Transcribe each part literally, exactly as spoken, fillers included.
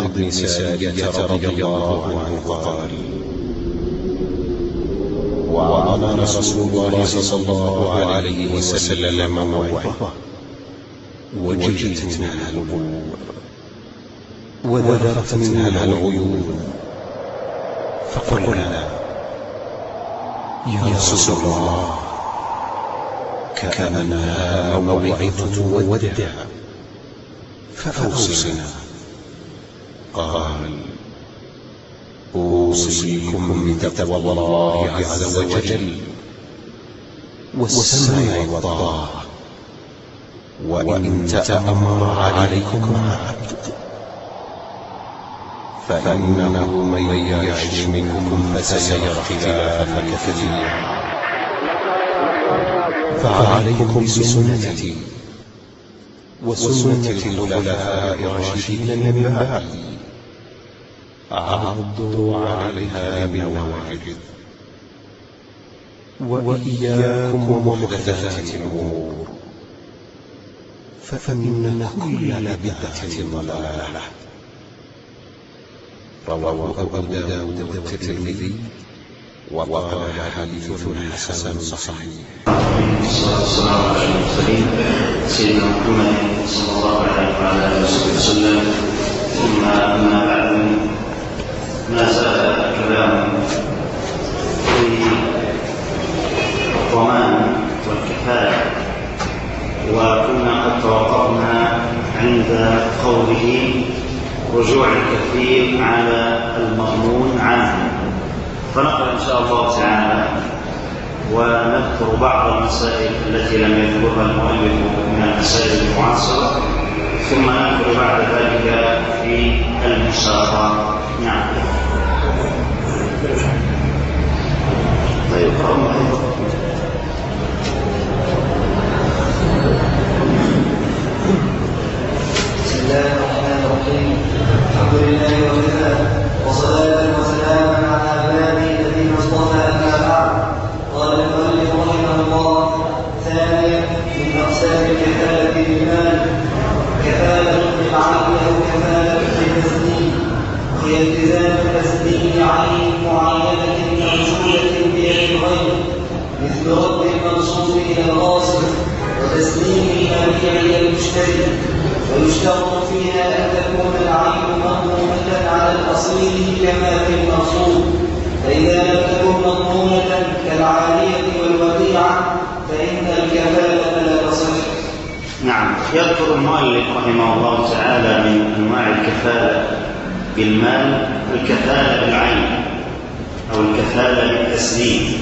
بن سارية رضي الله عنه قال: وعظنا رسول الله صلى الله عليه وسلم موعظة وجلت منها القلوب وذرفت منها العيون، فقلنا: يا رسول الله، كأنها موعظة ودع، فأوصنا. قال: أوصيكم بتقوى الله عز وجل والسمع والطاعة، وإن تأمر عليكم عبد فإنه من يعش منكم فسيرى اختلافا كثيرا، فعليكم بسنتي وسنة الخلفاء الراشدين من بعدي، عضوا عليها بالنواجذ، وإياكم ومحدثات الأمور، فإن كل بدعة ضلالة. رواه أبو داود والترمذي وقال حديث حسن صحيح. والصلاة والسلام على المرسلين سيدنا محمد صلى الله عليه وعلى آله وسلم. ثم أما بعد، ما زال الكلام في الضمان والكفالة، وكنا قد توقفنا عند قوله: رجوع الكفيل على المضمون عنه. فنقرأ إن شاء الله تعالى ونذكر بعض المسائل التي لم يذكرها المؤلف من المسائل المعاصرة، ثم نذكر بعد ذلك في المساقات. نعم. طيب. بسم الله الرحمن الرحيم. الحمد لله وكفى، وصلاة وسلاما على عباده الذين اصطفى. أما بعد، قال المؤلف رحمه الله: ثانيا، من أقسام الكفالة بالمال: كفالة بالعين أو كفالة بالتسليم، وهي التزام تسليم عين معينة موجودة بيد الغير، مثل رد المنصوب إلى الغاصب وتسليم المبيع إلى المشتري. ويشترط فيها أن تكون العين مضمونة على الأصيل كما في المنصوب، فإذا لم تكن مضمونة كالعالية والوديعة فإن الكفالة لا تصح. نعم. يذكر المؤلف رحمه الله تعالى من أنواع الكفالة بالمال الكفالة بالعين أو الكفالة بالتسليم،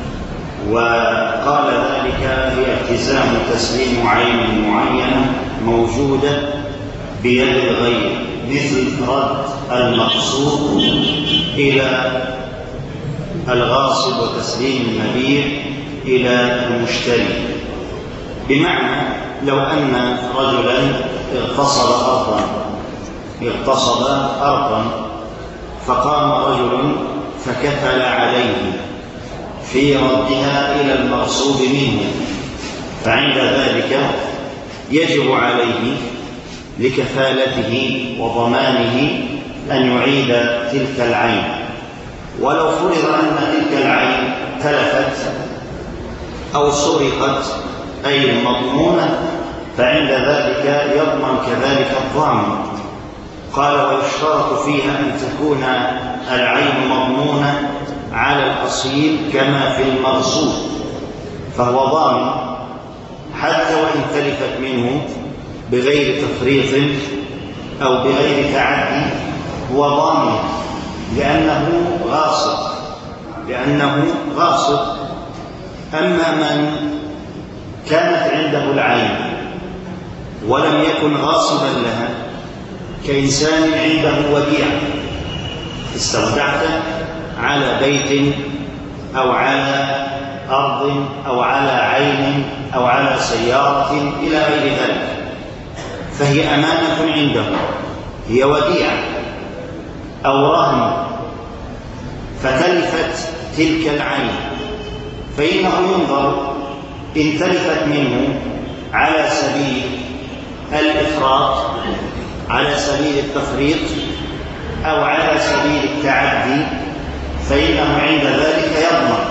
وقال ذلك هي التزام تسليم عين معينة موجودة بيد الغير، مثل رد المقصود إلى الغاصب وتسليم المبيع إلى المشتري. بمعنى لو أن رجلا اغتصب أرضا اغتصب أرضا فقام رجل فكفل عليه في ردها إلى المغصوب منه، فعند ذلك يجب عليه لكفالته وضمانه أن يعيد تلك العين. ولو فرض أن تلك العين تلفت أو سرقت أي مضمونة، فعند ذلك يضمن كذلك الضامن. قال: ويشترط فيها أن تكون العين مضمونة على الأصيل كما في المغصوب، فهو ضامن حتى وإن تلفت منه بغير تفريط أو بغير تعدي، هو ضامن لأنه غاصب لأنه غاصب أما من كانت عنده العين ولم يكن غاصبا لها، كإنسان عنده وديعة، استودعت على بيت أو على أرض أو على عين أو على سيارة إلى غير ذلك، فهي أمانة عنده، هي وديعة أو رهن، فتلفت تلك العين، فإنه ينظر إن تلفت منه على سبيل الإفراط، على سبيل التفريط، أو على سبيل التعدي فإنه عند ذلك يضمن.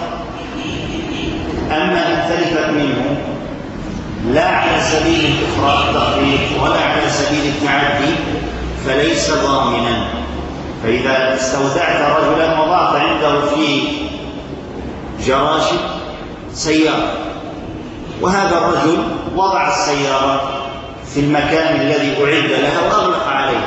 أما إن تلفت منه لا على سبيل الإفراط التفريط ولا على سبيل التعدي فليس ضامنا. فإذا استودعت رجلا وضعت عنده في جراج سيارة، وهذا الرجل وضع السيارة في المكان الذي أعد لها وأغلق عليه،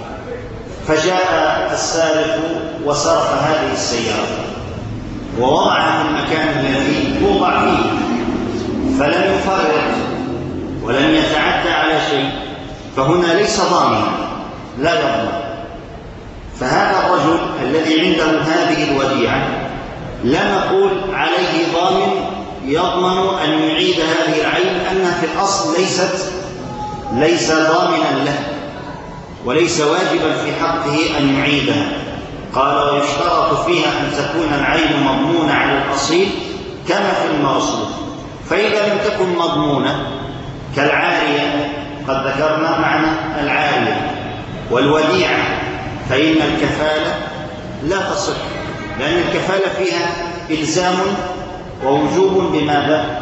فجاء السارق وسرق هذه السيارة ووضعها في المكان الذي توضع فيه، فلم يفرط ولم يتعدى على شيء، فهنا ليس ضامنا، لا يضمن. فهذا الرجل الذي عنده هذه الوديعة لا نقول عليه ضامن يضمن أن يعيد هذه العين، لأنها في الأصل ليست ليس ضامنا له وليس واجبا في حقه أن يعيدها. قال: ويشترط فيها أن تكون العين مضمونة على الأصيل كما في الموصول. فإذا لم تكن مضمونة كالعارية، قد ذكرنا معنى العارية والوديعة، فإن الكفالة لا تصح، لأن الكفالة فيها إلزام ووجوب بماذا؟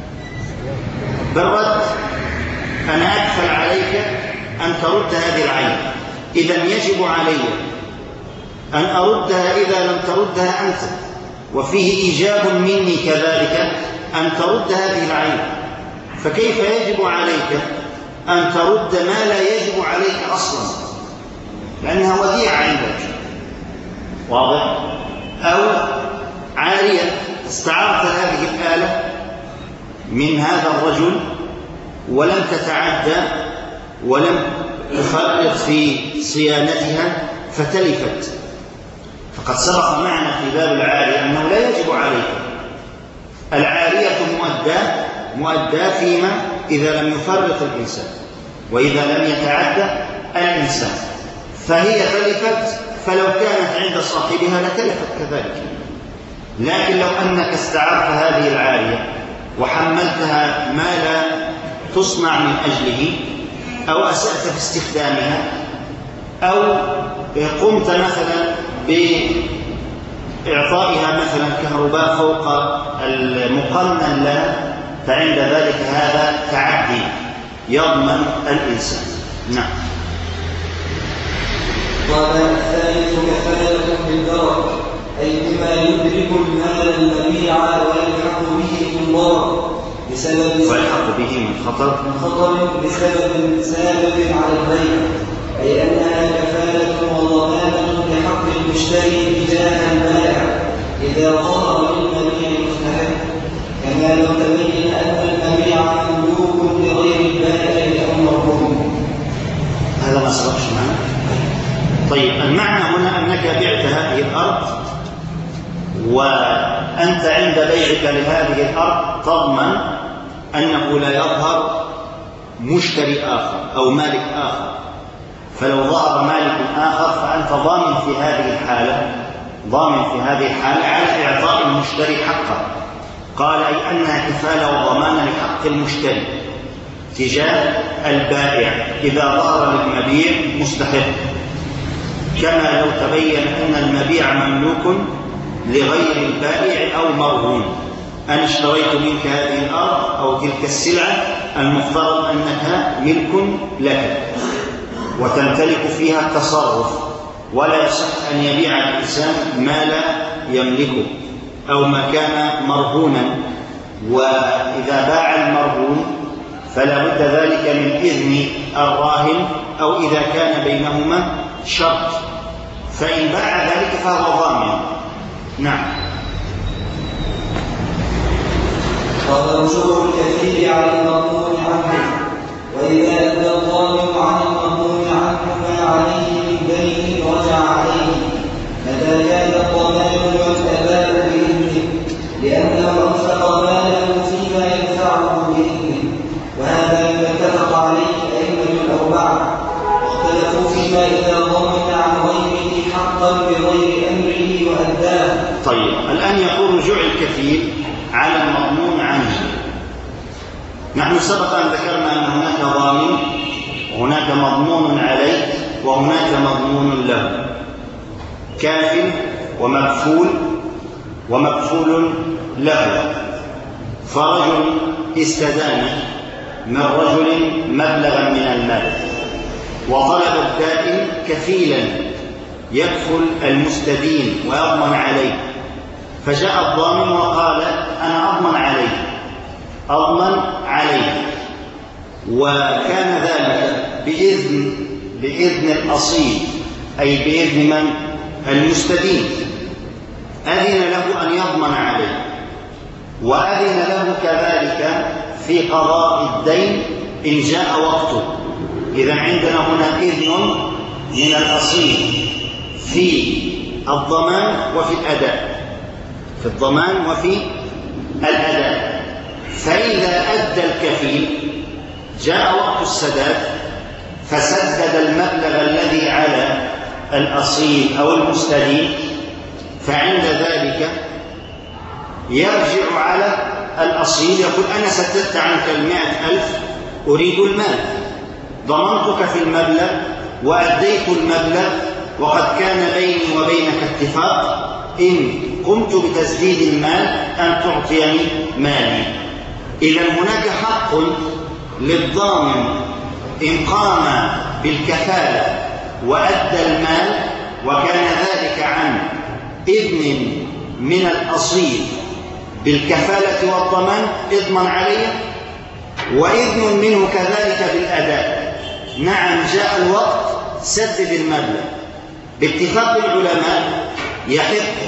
بالرد. أنا أكفل عليك أن ترد هذه العين، إذن يجب علي أن أردها إذا لم تردها أنت، وفيه إيجاب مني كذلك أن ترد هذه العين. فكيف يجب عليك أن ترد ما لا يجب عليك أصلا، لأنها وديعة عندك، واضح؟ أو عارية، استعرت هذه الآلة من هذا الرجل ولم تتعدى ولم تفرط في صيانتها فتلفت، فقد سبق معنا في باب العارية أنه لا يجب عليك. العارية مؤداة مؤداة فيما إذا لم يفرط الإنسان وإذا لم يتعدى الإنسان، فهي تلفت، فلو كانت عند صاحبها لتلفت كذلك. لكن لو أنك استعرت هذه العارية وحملتها ما لا تصنع من أجله، أو أسأت في استخدامها، أو قمت مثلا بإعطائها مثلا كهرباء فوق المقنن لها، فعند ذلك هذا تعدي يضمن الإنسان. نعم. قال: الثالث كفالة بالدرك، أي بما يدرك المال المبيع ويلحق به الضرر بسبب ويلحق به من خطر من خطر بسبب سابق على البيع، أي أنها كفالة وضمانة لحق المشتري تجاه البائع إذا ظهر للمبيع المستحق، كما لو تبين أن المبيع مملوك لغير البائع أو مرهون. هذا ما سبقش معنا. طيب، المعنى هنا أنك بعت هذه الأرض، وأنت عند بيعك لهذه الأرض تضمن أنه لا يظهر مشتري آخر أو مالك آخر، فلو ظهر مالك آخر فأنت ضامن في هذه الحالة ضامن في هذه الحالة على إعطاء المشتري حقه. قال: أي أنها كفالة وضمان لحق المشتري تجاه البائع إذا ظهر للمبيع مستحق، كما لو تبين أن المبيع مملوك لغير البائع أو مرهون. أنا اشتريت منك هذه الأرض أو تلك السلعة، المفترض أنها ملك لك وتمتلك فيها التصرف، ولا يصح أن يبيع الإنسان ما لا يملكه أو ما كان مرهونا. وإذا باع المرهون فلا بد ذلك من إذن الراهن، أو إذا كان بينهما شرط، فإن باع ذلك فهو ضامن. نعم. قال: رجوع الكفيل على المضمون عنه، وإذا أدى الضامن عن المضمون عنه ما عليه من دين رجع عليه، متى كان الضمان والأباء بإذنه، لأنه أنفق ماله فيما ينفعه بإذنه، وهذا مما اتفق عليه الأئمة الأربعة، واختلفوا فيما إذا ضمن عن غيره حقا بغير أمره وأداه. طيب، الآن يقول رجوع الكفيل على المضمون عنه. نحن سبق أن ذكرنا أن هناك ضامن وهناك مضمون عليه وهناك مضمون له. كافل ومكفول ومكفول له. فرجل استدان من رجل مبلغا من المال وطلب الدائن كفيلا يكفل المستدين ويضمن عليه، فجاء الضامن وقال أنا أضمن عليه أضمن عليه وكان ذلك بإذن بإذن الأصيل، أي بإذن من؟ المستدين. أذن له أن يضمن عليه، وأذن له كذلك في قضاء الدين إن جاء وقته. إذا عندنا هنا إذن من الأصيل في الضمان وفي الأداء، في الضمان وفي الأداء. فإذا أدى الكفيل جاء وقت السداد فسدد المبلغ الذي على الأصيل أو المستدين، فعند ذلك يرجع على الأصيل يقول أنا سددت عنك المائة ألف أريد المال، ضمنتك في المبلغ وأديت المبلغ وقد كان بيني وبينك اتفاق إن قمت بتسديد المال أن تعطيني مالي. إذا هناك حق للضامن إن قام بالكفالة وأدى المال وكان ذلك عن إذن من الأصيل بالكفالة والضمان اضمن عليه، وإذن منه كذلك بالأداء. نعم جاء الوقت سدد المبلغ. باتفاق العلماء يحق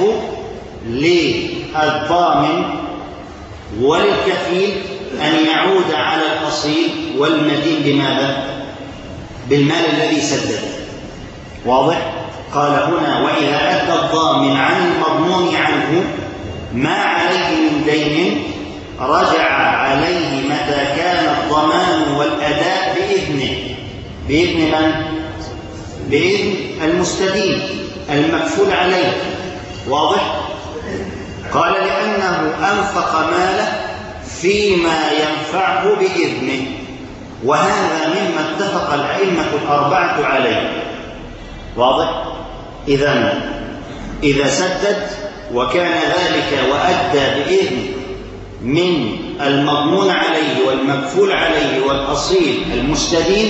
للضامن وللكفيل أن يعود على الأصيل والمدين بماذا؟ بالمال الذي سدده. واضح؟ قال هنا وإذا أدى الضامن عن المضمون عنه ما عليه من دين رجع عليه متى كان الضمان والأداء بإذنه. بإذن من؟ بإذن المستدين المكفول عليه. واضح؟ قال لأنه أنفق ماله فيما ينفعه بإذنه، وهذا مما اتفق الأئمة الأربعة عليه. واضح؟ إذن إذا سدد وكان ذلك وأدى بإذن من المضمون عليه والمكفول عليه والأصيل المستدين،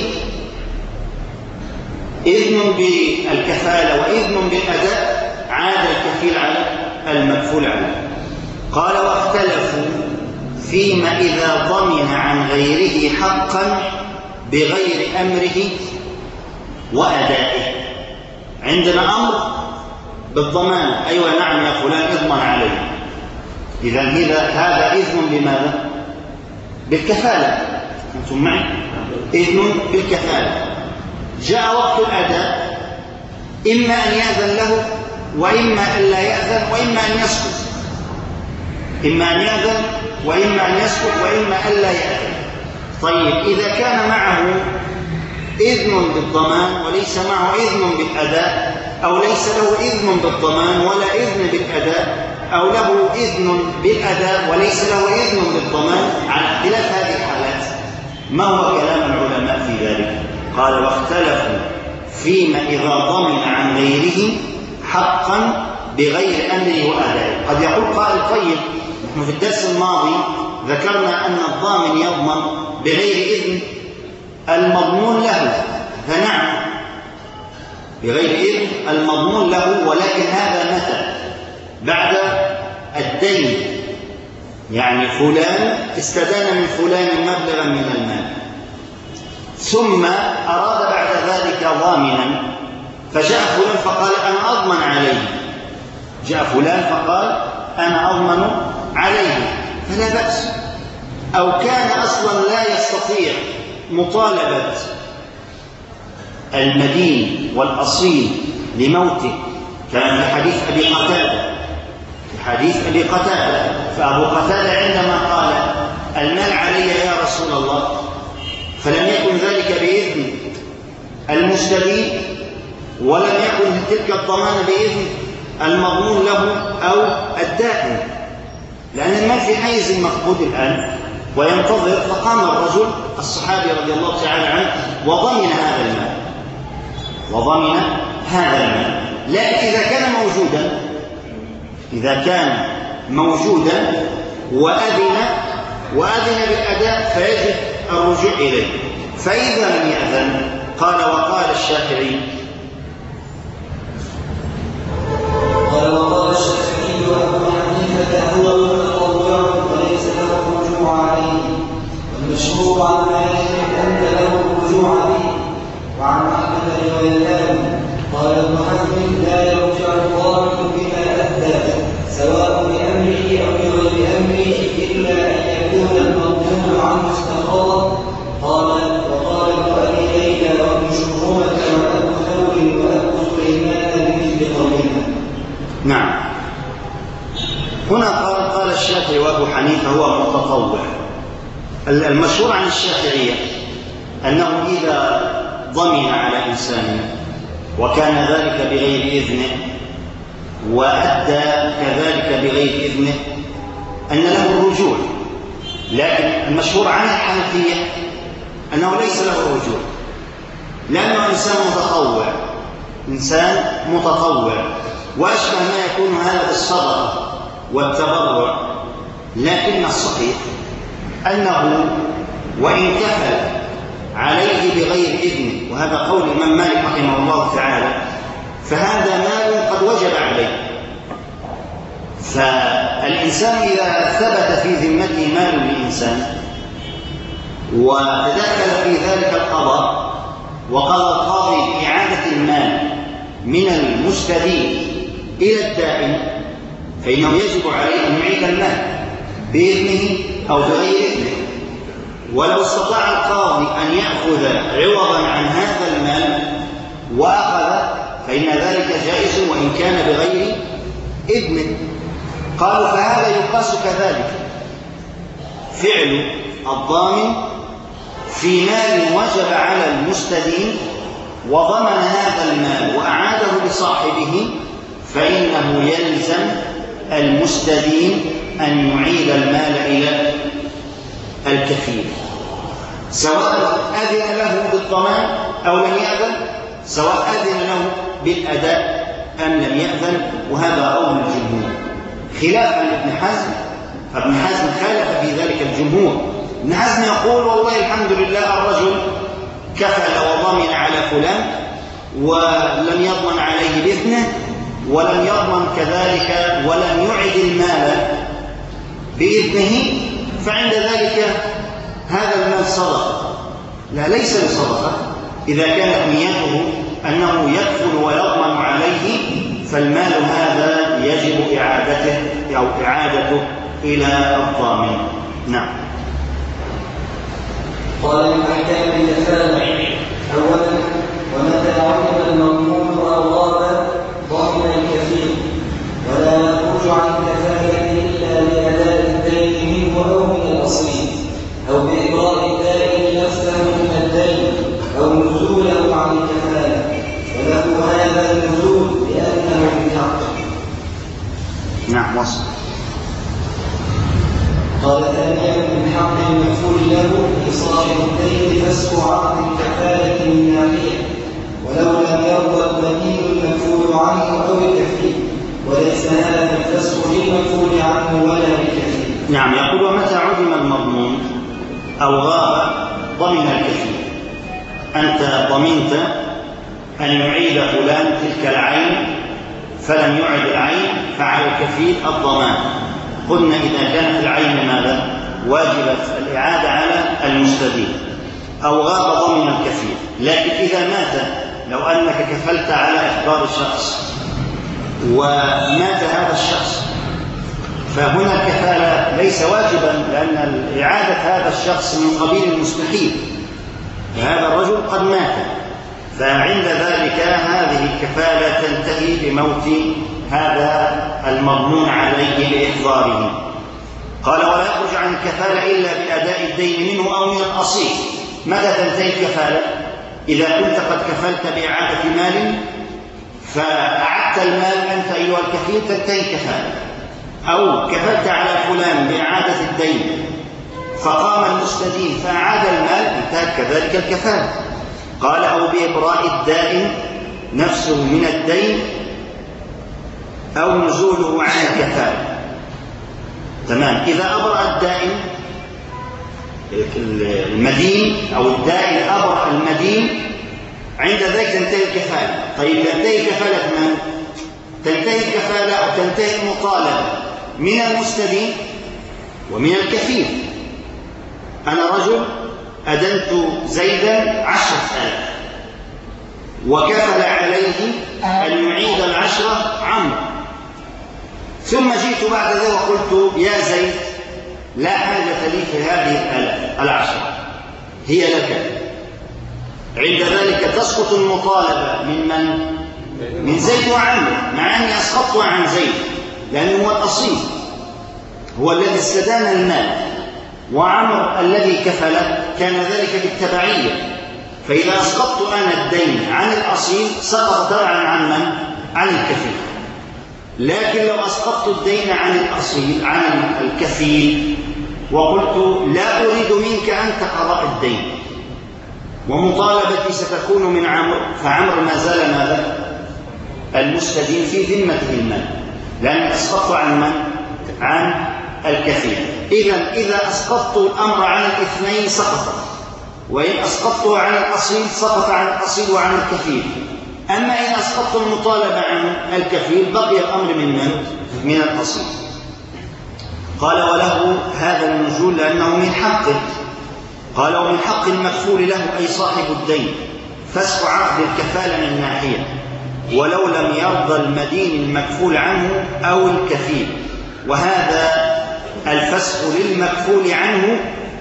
إذن بالكفالة وإذن بالأداء، عاد الكفيل على المكفول عليه. قال واختلفوا فيما إذا ضمن عن غيره حقا بغير أمره وأدائه. عندنا أمر بالضمان، أيوة نعم يا فلان اضمن عليه، إذا هذا إذن بماذا؟ بالكفالة. أنتم معي؟ إذن بالكفالة. جاء وقت الأداء إما أن يأذن له وإما أن لا يأذن وإما أن يسكت، إما أن يأذن وإما أن يسكت وإما أن لا يأذن. طيب إذا كان معه إذن بالضمان وليس معه إذن بالأداء، أو ليس له إذن بالضمان ولا إذن بالأداء، أو له إذن بالأداء وليس له إذن بالضمان، على اختلاف هذه الحالات ما هو كلام العلماء في ذلك؟ قال واختلفوا فيما إذا ضمن عن غيره حقا بغير أمره وأدائه. قد يقول قائل طيب نحن في الدرس الماضي ذكرنا أن الضامن يضمن بغير إذن المضمون له، فنعم بغير إذن المضمون له، ولكن هذا متى؟ بعد الدين. يعني فلان استدان من فلان مبلغا من المال ثم أراد بعد ذلك ضامنا، فجاء فلان فقال أنا أضمن عليه، جاء فلان فقال أنا أضمن عليه، فلا بأس. أو كان أصلا لا يستطيع مطالبة المدين والأصيل لموته، كان في حديث أبي قتادة في حديث أبي قتادة فأبو قتادة عندما قال المال علي يا رسول الله، فلم يكن ذلك بإذن المستدين ولم يكن تلك الضمان بإذن المضمون له أو الدائن، لأن المال في حيز المفقود الآن وينتظر. فقام الرجل الصحابي رضي الله تعالى عنه وضمن هذا المال وضمن هذا المال لكن إذا كان موجودا إذا كان موجودا وأذن وأذن بالأداء فيجب الرجوع إليه. فإذا لم يأذن قال وقال الشافعي قال وقال الشافعي وأبو حنيفة هو متطوع وليس له الرجوع عليه، والمشهور عن مالك أن له الرجوع به، وعن أحمد روايتان. قال ابن حزم لا يرجع الضامن بما أهدى سواء بأمره أو بغير أمره إلا أن يكون المضمون عنه استقرا. قال وقال ابن أبي ليلى وابن شبرمة وأبو ثور وأبو سليمان بمثل قولنا. نعم. هنا قال قال الشافعي وأبو حنيفة هو متطوع. المشهور عن الشافعية أنه إذا ضمن على إنسان وكان ذلك بغير إذنه وأدى كذلك بغير إذنه أن له الرجوع، لكن المشهور عن الحنفية أنه ليس له الرجوع، لأنه إنسان متطوع إنسان متطوع وأشبه ما يكون هذا بالصدقة والتبرع. لكن الصحيح أنه وإن كفل عليه بغير إذنه، وهذا قول الإمام مالك رحمه الله تعالى، فهذا مال قد وجب عليه. فالإنسان إذا ثبت في ذمته مال لإنسان وتدخل في ذلك القضاء وقال القاضي بإعادة المال من المستدين إلى الدائن، فإنه يجب عليه أن يعيد المال بإذنه أو بغير إذنه. ولو استطاع القاضي أن يأخذ عوضا عن هذا المال وأخذ فإن ذلك جائز وإن كان بغير إذنه. قالوا فهذا يقاس كذلك فعل الضامن في مال وجب على المستدين وضمن هذا المال وأعاده لصاحبه، فإنه يلزم المستدين أن يعيد المال إلى الكفيل، سواء أذن له بالضمان أو لم يأذن، سواء أذن له بالأداء أم لم يأذن. وهذا قول الجمهور خلافا لابن حزم، فابن حزم خالف في ذلك الجمهور. ابن حزم يقول والله الحمد لله الرجل كفل وضمن على فلان ولم يضمن عليه بإذنه ولم يضمن كذلك ولم يعد المال بإذنه، فعند ذلك هذا المال صدقة. لا، ليس بصدقة. إذا كانت نيته أنه يكفل ويضمن عليه فالمال هذا يجب إعادته أو إعادته إلى الضامن. نعم. قال من أحكام الكفالة: أولا ومتى علم المضمون أو غاب ضمن الكفيل، ولا يخرج عن الكفالة إلا بأداء الدين منه أو من الأصيل، أو بإبراء الدائن نفسه من الدين، أو نزوله عن الكفالة، وله هذا النزول لأنه من حقه. نعم. وصل. قال ثانيا من حق المكفول له لصاحب الدين فسخ عقد الكفالة من ناحية، ولو لم يرضى المدين المكفول عنه أو الكفيل، وليس هذا الفسخ للمكفول عنه ولا للكفيل. نعم. يقول ومتى عدم المضمون أو غاب ضمن الكفيل. أنت ضمنت أن يعيد فلان تلك العين فلم يعد العين، فعلى الكفيل الضمان. قلنا إذا كانت العين ماذا؟ واجبت الإعادة على المستدين أو غاب ضمن الكفيل. لكن إذا مات، لو أنك كفلت على إخبار شخص ومات هذا الشخص، فهنا الكفالة ليس واجبا، لأن إعادة هذا الشخص من قبيل المستحيل، فهذا الرجل قد مات، فعند ذلك هذه الكفالة تنتهي بموت هذا المضمون عليه بإحضاره. قال ولا يخرج عن الكفالة إلا بأداء الدين منه أو من الأصيل. متى تنتهي الكفالة؟ إذا كنت قد كفلت بإعادة مال فأعدت المال أنت أيها الكفيل تنتهي الكفالة، أو كفلت على فلان بإعادة الدين فقام المستدين فأعاد المال انتهت كذلك الكفالة. قال أو بإبراء الدائن نفسه من الدين، أو نزوله عن الكفالة. تمام. إذا أبرأ الدائن المدين أو الدائن أبرأ المدين عند ذلك تنتهي الكفالة. طيب تنتهي كفالة من؟ تنتهي الكفالة أو تنتهي المطالبة من المستدين ومن الكفيل. أنا رجل أدنت زيدا عشرة آلاف وكفل عليه أن يعيد العشرة عمرو، ثم جئت بعد ذلك وقلت يا زيد لا حاجة لي في هذه الآلاف العشرة، هي لك. عند ذلك تسقط المطالبة من من؟ من زيد وعمرو، مع أني أسقطت عن زيد لأنه هو الأصيل، هو الذي استدان المال، وعمرو الذي كفل كان ذلك بالتبعية. فإذا أسقطت أنا الدين عن الأصيل سقط تبعا عن من؟ عن الكفيل. لكن لو أسقطت الدين عن الأصيل عن الكفيل وقلت لا أريد منك أنت قضاء الدين ومطالبتي ستكون من عمرو، فعمرو ما زال ماذا؟ المستدين في ذمته المال، لأن أسقطت عن من؟ عن الكفيل. إذا إذا أسقطت الأمر عن الاثنين سقط، وإن أسقطته عن الأصيل سقط عن الأصيل وعن الكفيل. أما إن أسقطت المطالبة عن الكفيل بقي الأمر من من؟ من الأصيل. قال وله هذا النزول لأنه من حقه. قال ومن حق المكفول له أي صاحب الدين فسخ عقد الكفالة من ناحية، ولو لم يرضى المدين المكفول عنه أو الكفيل. وهذا الفسخ للمكفول عنه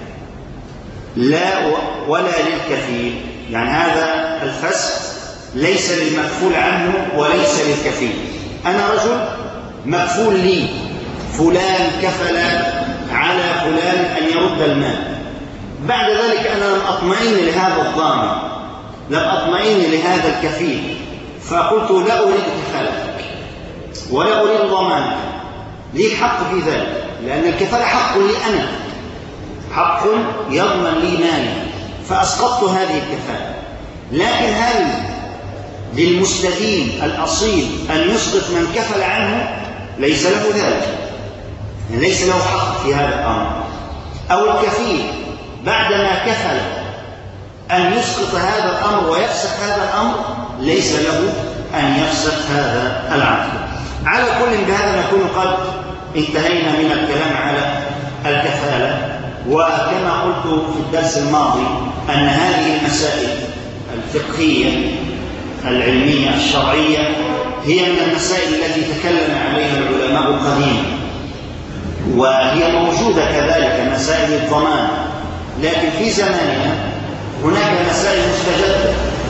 لا ولا للكفيل، يعني هذا الفسخ ليس للمكفول عنه وليس للكفيل. أنا رجل مكفول لي، فلان كفل على فلان أن يرد المال، بعد ذلك أنا لم أطمئن لهذا الضامن، لم أطمئن لهذا الكفيل، فقلت لا أريد كفالتك ولا أريد ضمانك، لي الحق في ذلك، لأن الكفالة حق لي أنا، حق يضمن لي مالي، فأسقطت هذه الكفالة. لكن هل للمستدين الأصيل أن يسقط من كفل عنه؟ ليس له ذلك، ليس له حق في هذا الأمر. أو الكفيل بعدما كفل أن يسقط هذا الأمر ويفسخ هذا الأمر، ليس له أن يفسخ هذا العقد. على كل بهذا نكون قد انتهينا من الكلام على الكفالة. وكما قلت في الدرس الماضي أن هذه المسائل الفقهية العلمية الشرعية هي من المسائل التي تكلم عليها العلماء قديما، وهي موجودة كذلك مسائل الضمان، لكن في زماننا هناك مسائل مستجدة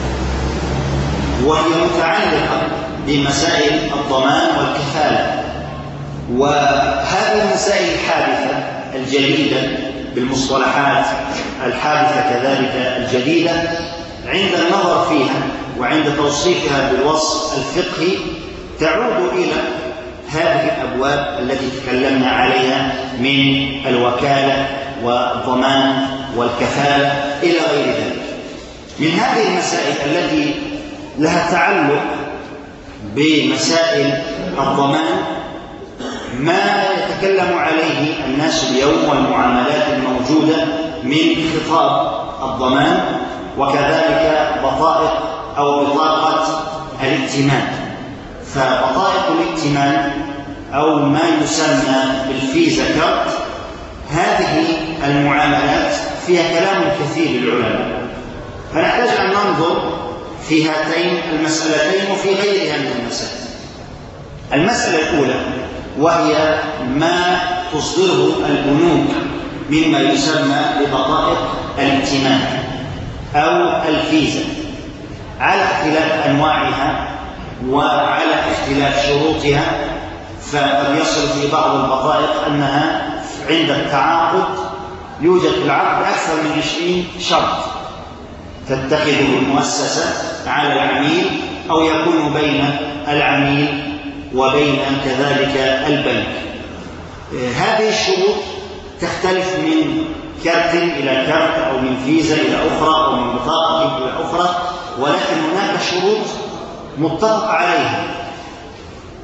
وهي متعلقة بمسائل الضمان والكفالة. وهذه المسائل الحادثة الجديدة بالمصطلحات الحادثة كذلك الجديدة عند النظر فيها وعند توصيفها بالوصف الفقهي تعود إلى هذه الأبواب التي تكلمنا عليها من الوكالة والضمان والكفالة إلى غير ذلك. من هذه المسائل التي لها تعلق بمسائل الضمان ما يتكلم عليه الناس اليوم والمعاملات الموجودة من خطاب الضمان، وكذلك بطائق أو بطاقة الائتمان. فبطائق الائتمان أو ما يسمى بالفيزا كارت، هذه المعاملات فيها كلام كثير للعلماء، فنحتاج أن ننظر في هاتين المسألتين وفي غيرها من المسائل. المسألة الأولى وهي ما تصدره البنوك مما يسمى ببطائق الائتمان أو الفيزا، على اختلاف أنواعها وعلى اختلاف شروطها. فقد يصل في بعض البطائق أنها عند التعاقد يوجد في العقد أكثر من عشرين شرط تتخذه المؤسسة على العميل أو يكون بين العميل وبين كذلك البنك. هذه الشروط تختلف من كارت إلى كارت أو من فيزا إلى أخرى أو من بطاقة إلى أخرى، ولكن هناك شروط متفق عليها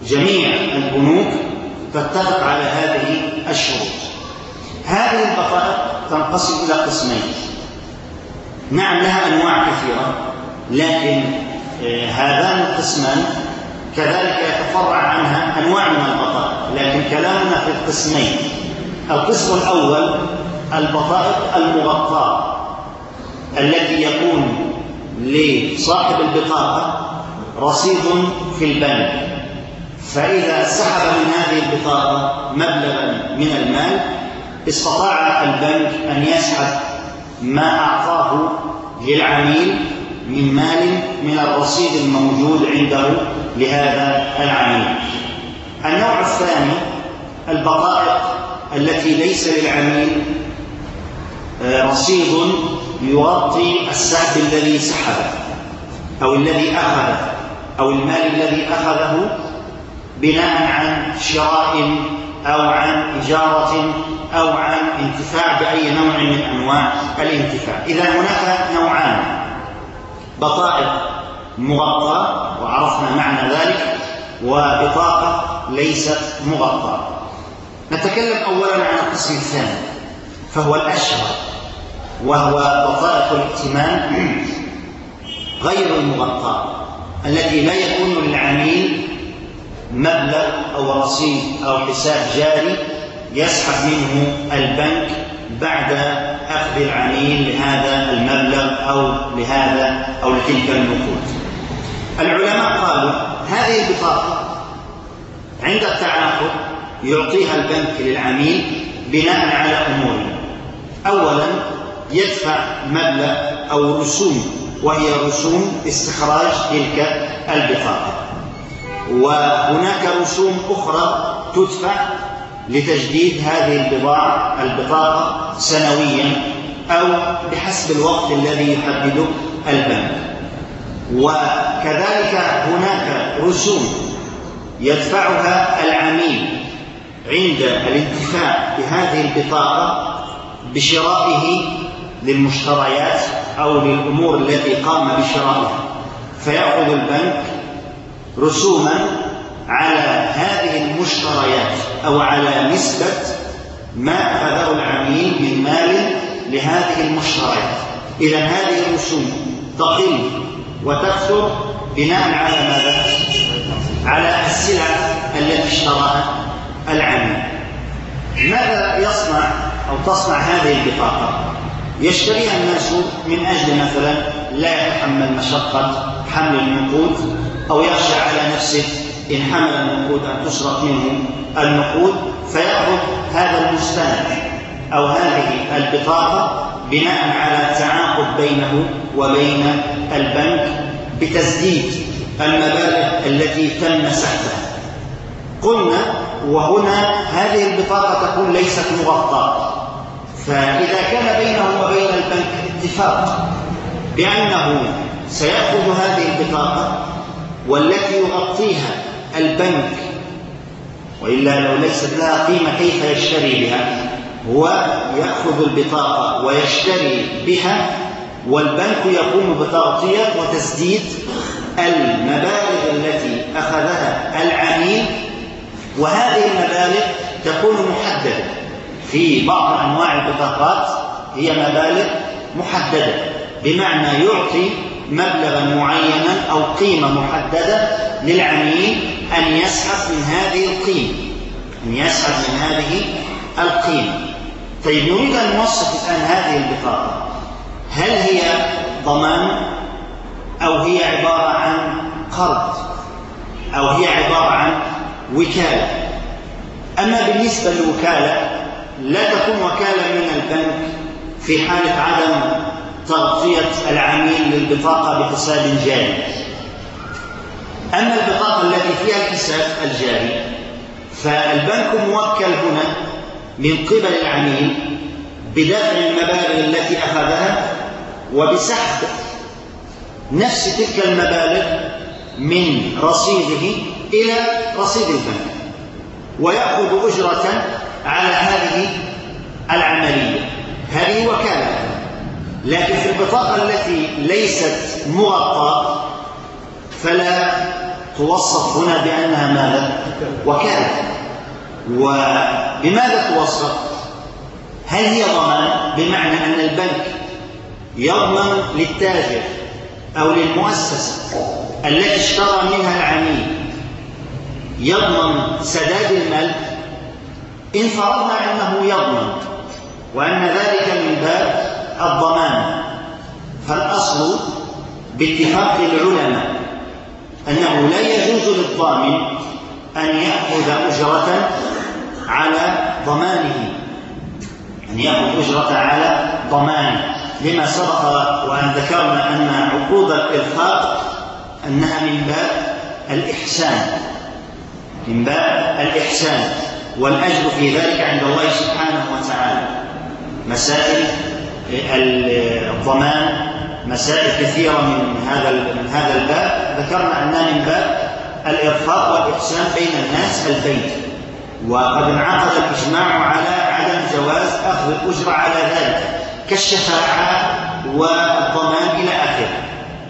جميع البنوك تتفق على هذه الشروط. هذه البطائق تنقسم إلى قسمين. نعم لها أنواع كثيرة، لكن هذان القسمان كذلك يتفرع عنها أنواع من البطائق، لكن كلامنا في القسمين. القسم الأول البطائق المغطاة التي يكون لصاحب البطاقة رصيد في البنك، فإذا سحب من هذه البطاقة مبلغا من المال استطاع البنك أن يسحب ما أعطاه للعميل من مال من الرصيد الموجود عنده لهذا العميل. النوع الثاني البطائق التي ليس للعميل رصيد يغطي السحب الذي سحبه أو الذي أخذه أو المال الذي أخذه بناء عن شراء أو عن إجارة أو عن انتفاع بأي نوع من أنواع الانتفاع. إذا هناك نوعان: بطائق مغطاة وعرفنا معنى ذلك، وبطاقة ليست مغطاة. نتكلم أولا عن القسم الثاني فهو الأشهر، وهو بطائق الائتمان غير المغطاة التي لا يكون للعميل مبلغ أو رصيد أو حساب جاري يسحب منه البنك بعد أخذ العميل لهذا المبلغ أو لهذا أو لتلك النقود. العلماء قالوا هذه البطاقة عند التعاقد يعطيها البنك للعميل بناء على أمور: أولا يدفع مبلغ أو رسوم، وهي رسوم استخراج تلك البطاقة، وهناك رسوم أخرى تدفع لتجديد هذه البضاعة البطاقة سنويا أو بحسب الوقت الذي يحدده البنك. وكذلك هناك رسوم يدفعها العميل عند الانتفاع بهذه البطاقة بشرائه للمشتريات أو للأمور التي قام بشرائها، فيأخذ البنك رسوما على هذه المشتريات أو على نسبة ما أخذه العميل من مال لهذه المشتريات. إذن هذه الرسوم تقل وتكثر بناء على ماذا؟ على السلع التي اشتراها العميل. ماذا يصنع أو تصنع هذه البطاقة؟ يشتريها الناس من أجل مثلا لا يتحمل مشقة حمل النقود، أو يخشى على نفسه إن حمل النقود أن تسرق منه النقود، فيأخذ هذا المستند أو هذه البطاقة بناء على تعاقد بينه وبين البنك بتسديد المبالغ التي تم سحبها. قلنا وهنا هذه البطاقة تكون ليست مغطاة، فإذا كان بينه وبين البنك اتفاق بأنه سيأخذ هذه البطاقة والتي يغطيها البنك، وإلا لو ليست لها قيمة كيف يشتري بها؟ هو يأخذ البطاقة ويشتري بها، والبنك يقوم بتغطية وتسديد المبالغ التي أخذها العميل. وهذه المبالغ تكون محددة في بعض أنواع البطاقات، هي مبالغ محددة بمعنى يعطي مبلغا معينا أو قيمة محددة للعميل أن يسحب من هذه القيمة أن يسحب من هذه القيمة. طيب نريد أن نوصف الآن هذه البطاقة، هل هي ضمان أو هي عبارة عن قرض أو هي عبارة عن وكالة؟ أما بالنسبة للوكالة لا تكون وكالة من البنك في حالة عدم تغطية العميل للبطاقة بحساب جاري. أما البطاقة التي فيها الحساب الجاري فالبنك موكل هنا من قبل العميل بدفع المبالغ التي أخذها وبسحب نفس تلك المبالغ من رصيده إلى رصيد البنك، ويأخذ أجرة على هذه العملية. هذه وكالة. لكن في البطاقة التي ليست مغطاة فلا توصف هنا بأنها ماذا؟ وكالة. وبماذا توصف؟ هل هي ضمان بمعنى أن البنك يضمن للتاجر أو للمؤسسة التي اشترى منها العميل يضمن سداد المال؟ إن فرضنا أنه يضمن وأن ذلك من باب الضمان، فالأصل باتفاق العلماء أنه لا يجوز للضامن أن يأخذ أجرة على ضمانه، أن يأخذ أجرة على ضمانه، لما سبق وأن ذكرنا أن عقود الإرفاق أنها من باب الإحسان، من باب الإحسان، والأجر في ذلك عند الله سبحانه وتعالى. مسائل الضمان مسائل كثيرة من هذا من هذا الباب ذكرنا أنها من باب الإرفاق والإحسان بين الناس البيت، وقد انعقد الإجماع على عدم جواز أخذ الأجرة على ذلك كالشفاعة والضمان إلى آخره.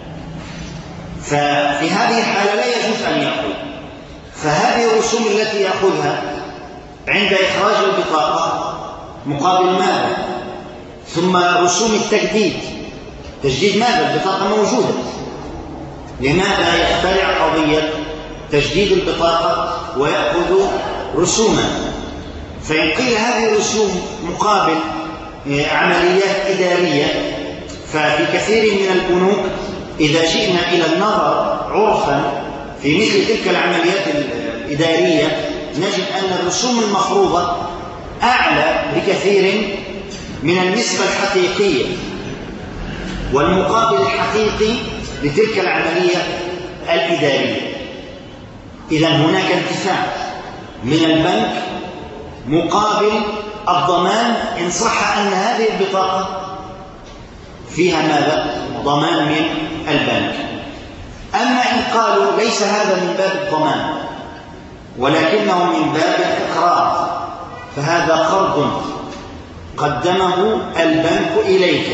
ففي هذه الحالة لا يجوز أن يأخذ. فهذه الرسوم التي يأخذها عند إخراج البطاقة مقابل ماذا؟ ثم رسوم التجديد، تجديد ماذا؟ البطاقة موجودة، لماذا يخترع قضية تجديد البطاقة ويأخذ رسوما؟ فإن قيل هذه الرسوم مقابل عمليات إدارية، ففي كثير من البنوك إذا جئنا إلى النظر عرفا في مثل تلك العمليات الإدارية نجد أن الرسوم المفروضة أعلى بكثير من النسبة الحقيقية والمقابل الحقيقي لتلك العملية الإدارية. إذن هناك انتفاع من البنك مقابل الضمان إن صح أن هذه البطاقة فيها ماذا؟ ضمان من البنك. أما إن قالوا ليس هذا من باب الضمان ولكنه من باب الإقراض، فهذا قرض قدمه البنك إليك،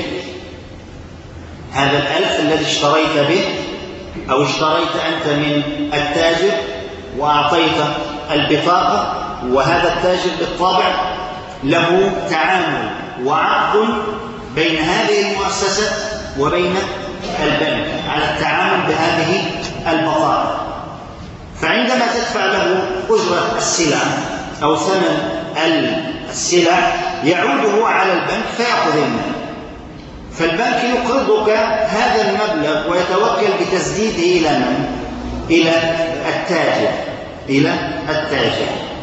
هذا الألف الذي اشتريت به أو اشتريت أنت من التاجر وأعطيت البطاقة، وهذا التاجر بالطبع له تعامل وعقد بين هذه المؤسسة وبين البنك على التعامل بهذه البطاقة. فعندما تدفع له أجرة السلع أو ثمن السلع يعود هو على البنك فيأخذ المال، فالبنك يقرضك هذا المبلغ ويتوكل بتسديده إلى من؟ إلى التاجر، إلى التاجر.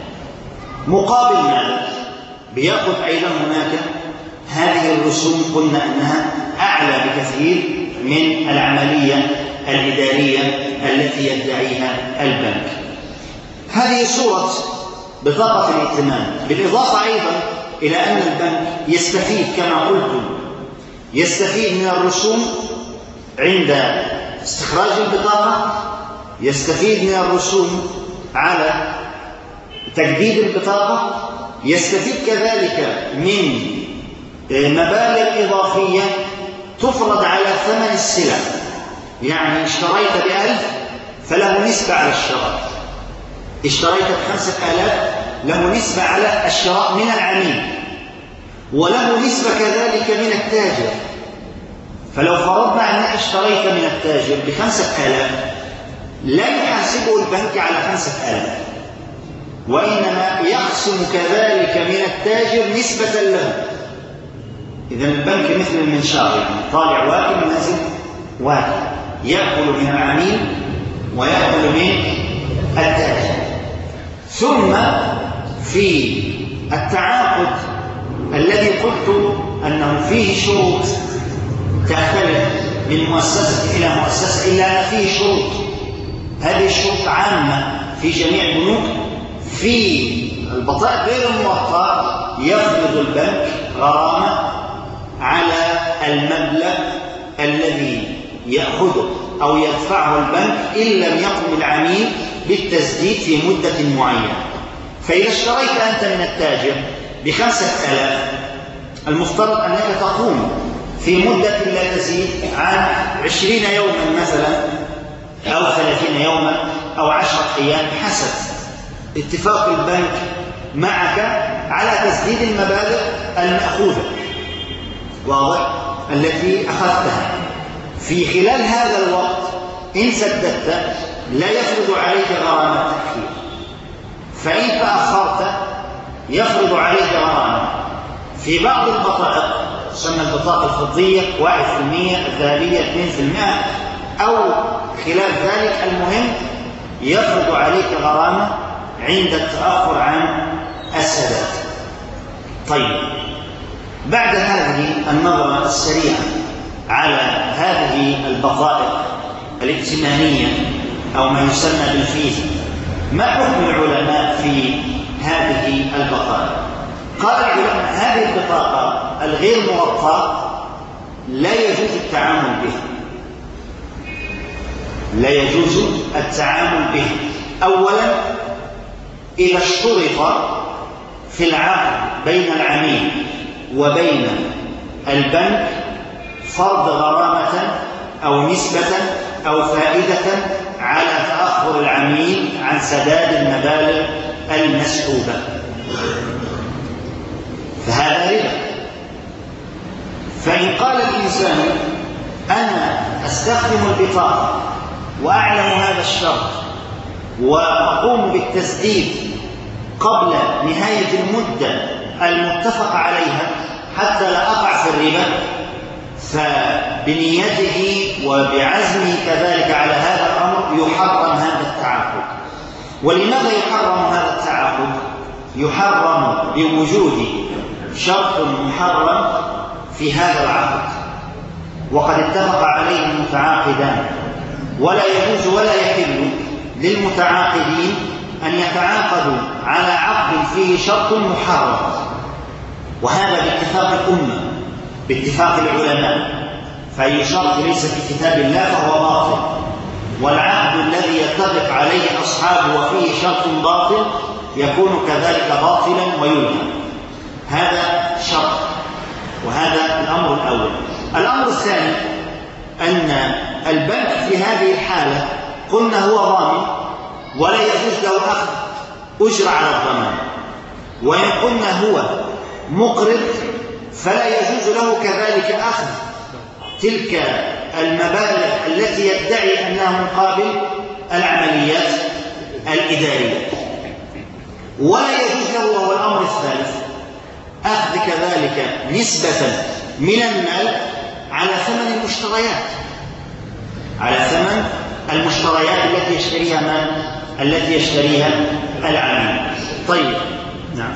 مقابل ماذا؟ بيأخذ أيضا هناك هذه الرسوم، قلنا أنها أعلى بكثير من العملية الإدارية التي يدعيها البنك. هذه صورة بطاقة الائتمان، بالإضافة أيضا إلى أن البنك يستفيد كما قلت، يستفيد من الرسوم عند استخراج البطاقة، يستفيد من الرسوم على تجديد البطاقة، يستفيد كذلك من مبالغ إضافية تفرض على ثمن السلع، يعني اشتريت بألف فله نسبة على الشراء، اشتريت بخمسة آلاف له نسبة على الشراء من العميل، وله نسبة كذلك من التاجر. فلو فرضنا أنك اشتريت من التاجر بخمسة آلاف لا يحاسبه البنك على خمسة آلاف، وإنما يقسم كذلك من التاجر نسبة له. إذن البنك مثل المنشار، يعني طالع واكل نازل واكل، يأكل من العميل ويأكل من التاجر. ثم في التعاقد الذي قلت أنه فيه شروط تختلف من مؤسسة إلى مؤسسة، إلا أن فيه شروط، هذه الشروط عامة في جميع البنوك. في البطائق غير الموقعة يفرض البنك غرامة على المبلغ الذي يأخذه أو يدفعه البنك إن لم يقم العميل بالتسديد في مدة معينة. فإذا اشتريت أنت من التاجر بخمسة آلاف المفترض أنك تقوم في مدة لا تزيد عن عشرين يوما مثلا أو ثلاثين يوما أو عشرة أيام حسب اتفاق البنك معك على تسديد المبالغ المأخوذة، واضح، التي أخذتها. في خلال هذا الوقت إن سددت لا يفرض عليك غرامة التأخير، فإن تأخرت يفرض عليك غرامة. في بعض البطائق تسمى البطاقة الفضية واحد في المئة، الذهبية اثنين في المئة أو خلال ذلك، المهم يفرض عليك غرامة عند التأخر عن السداد. طيب، بعد هذه النظرة السريعة على هذه البطائق الائتمانية أو ما يسمى بالفيزا، ما حكم العلماء في هذه البطائق؟ قال العلماء هذه البطاقة الغير مغطاة لا يجوز التعامل بها، لا يجوز التعامل بها. أولا، إذا اشترط في العقد بين العميل وبين البنك فرض غرامة أو نسبة أو فائدة على تأخر العميل عن سداد المبالغ المسحوبة، فهذا ربا. فإن قال الإنسان أنا أستخدم البطاقة وأعلم هذا الشرط وأقوم بالتسديد قبل نهاية المدة المتفق عليها حتى لا أقع في الربا، فبنيته وبعزمه كذلك على هذا الأمر يحرم هذا التعاقد. ولماذا يحرم هذا التعاقد؟ يحرم بوجود شرط محرم في هذا العقد وقد اتفق عليه المتعاقدان، ولا يجوز ولا يحل للمتعاقدين أن يتعاقدوا على عقد فيه شرط محرم، وهذا باتفاق الأمة باتفاق العلماء. فأي شرط ليس في كتاب الله فهو باطل، والعقد الذي يتفق عليه أصحابه وفيه شرط باطل يكون كذلك باطلا ويلغى. هذا شرط، وهذا الأمر الأول. الأمر الثاني أن البنك في هذه الحالة قلنا هو ضامن ولا يجوز له أخذ أجر على الضمان، وإن قلنا هو مقرض فلا يجوز له كذلك أخذ تلك المبالغ التي يدعي أنها مقابل العمليات الإدارية. ولا يجوز له، وهو الأمر الثالث، أخذ كذلك نسبة من المال على ثمن المشتريات، على ثمن المشتريات التي يشتريها من؟ التي يشتريها العميل. طيب، نعم.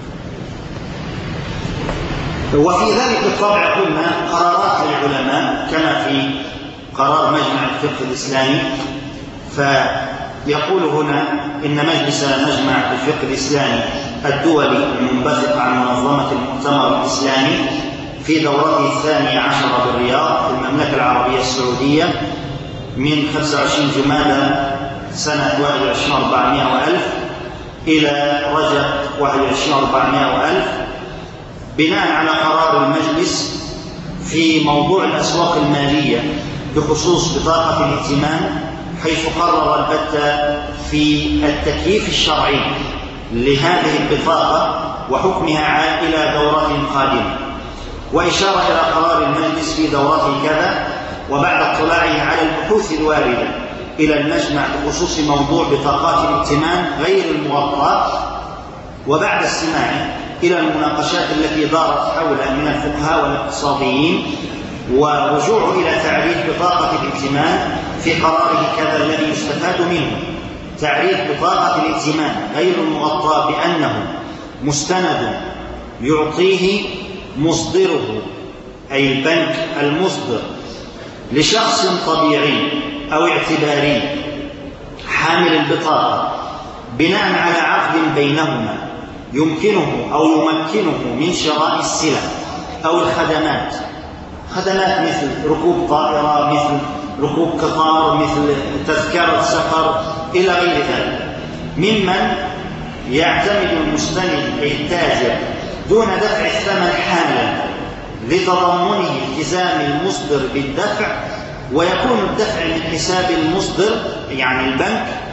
وفي ذلك بالطبع قلنا قرارات العلماء كما في قرار مجمع الفقه الإسلامي، فيقول هنا إن مجلس مجمع الفقه الإسلامي الدولي المنبثق عن منظمة المؤتمر الإسلامي في دورته الثانية عشرة بالرياض في المملكة العربية السعودية من خمسة وعشرين جمادى سنة واحد وعشرين أربعمائة وألف إلى رجب واحد وعشرين أربعمائة وألف، بناء على قرار المجلس في موضوع الأسواق المالية بخصوص بطاقة الائتمان، حيث قرر البتة في التكييف الشرعي لهذه البطاقة وحكمها إلى دورات قادمة، وإشارة إلى قرار المجلس في دورته كذا، وبعد اطلاعه على البحوث الواردة إلى المجمع بخصوص موضوع بطاقات الائتمان غير المغطاة، وبعد استماعه إلى المناقشات التي دارت حولها من الفقهاء والاقتصاديين، ورجوعه إلى تعريف بطاقة الائتمان في قراره كذا الذي يستفاد منه: تعريف بطاقة الائتمان غير المغطاة بأنه مستند يعطيه مصدره، أي البنك المصدر، لشخص طبيعي أو اعتباري حامل البطاقة بناء على عقد بينهما يمكنه أو يمكنه من شراء السلع أو الخدمات، خدمات مثل ركوب طائرة، مثل ركوب قطار، مثل تذكرة سفر إلى غير ذلك، ممن يعتمد المستند أي التاجر دون دفع الثمن حالا لتضمنه التزام المصدر بالدفع، ويكون الدفع من حساب المصدر يعني البنك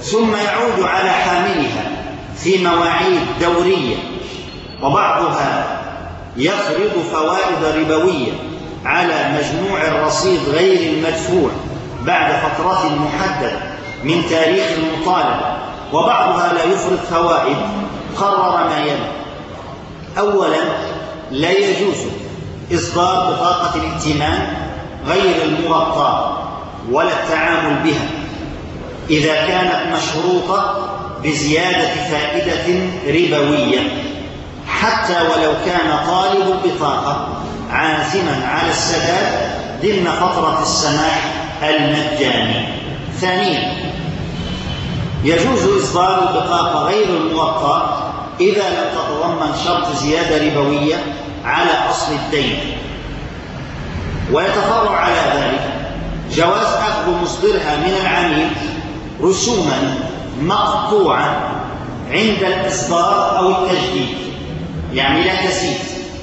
ثم يعود على حاملها في مواعيد دورية، وبعضها يفرض فوائد ربوية على مجموع الرصيد غير المدفوع بعد فترة محددة من تاريخ المطالبة، وبعضها لا يفرض فوائد، قرر ما يلي. أولا، لا يجوز إصدار بطاقة الائتمان غير المغطاة ولا التعامل بها إذا كانت مشروطة بزيادة فائدة ربوية، حتى ولو كان طالب البطاقة عازما على السداد ضمن فترة السماح المجاني. ثانيا، يجوز إصدار البطاقة غير المغطاة إذا لم تتضمن شرط زيادة ربوية على أصل الدين. ويتفرع على ذلك جواز أخذ مصدرها من العميل رسوما مقطوعة عند الإصدار أو التجديد، يعني لا تزيد،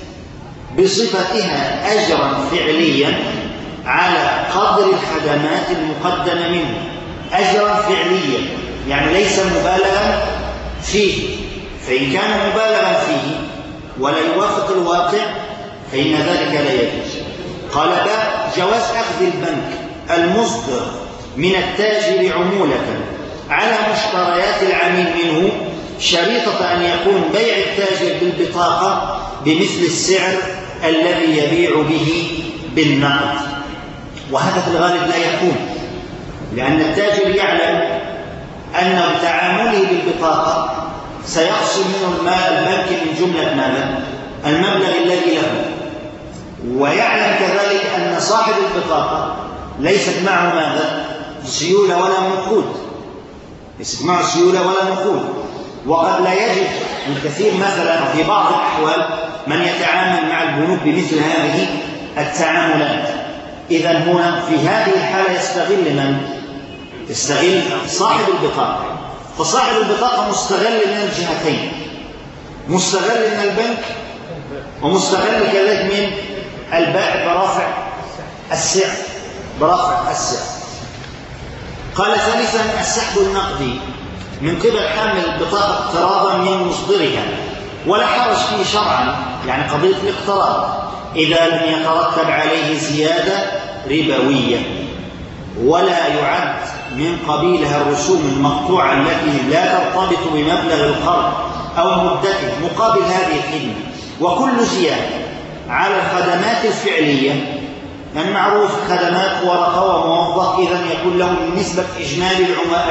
بصفتها أجرا فعليا على قدر الخدمات المقدمة منه. أجرا فعليا يعني ليس مبالغا فيه، فإن كان مبالغا فيه ولا يوافق الواقع فإن ذلك لا يجوز. قال باب جواز أخذ البنك المصدر من التاجر عمولة على مشتريات العميل منه، شريطة أن يكون بيع التاجر بالبطاقة بمثل السعر الذي يبيع به بالنقد. وهذا في الغالب لا يكون، لأن التاجر يعلم أن تعامله بالبطاقة سيخصم منه المال البنك من جملة ماذا؟ المبلغ الذي له، ويعلم كذلك أن صاحب البطاقة ليست معه ماذا؟ سيولة ولا نقود، ليست معه سيولة ولا نقود. وقد لا يجد الكثير مثلا في بعض الأحوال من يتعامل مع البنوك بمثل هذه التعاملات. إذا هنا في هذه الحالة يستغل من؟ يستغل صاحب البطاقة. فصاحب البطاقة مستغل من الجهتين، مستغل من البنك ومستغل كذلك من البائع برافع السعر برافع السعر. قال ثالثا، السحب النقدي من قبل حامل البطاقة اقتراضا من مصدرها، ولا حرج فيه شرعا، يعني قضية الاقتراض إذا لم يترتب عليه زيادة ربوية، ولا يعد من قبيلها الرسوم المقطوعة التي لا ترتبط بمبلغ القرض أو مدته مقابل هذه الخدمة. وكل زيادة على الخدمات الفعلية، من معروف خدمات ورقة وموظف، إذا يكون له نسبة إجمالي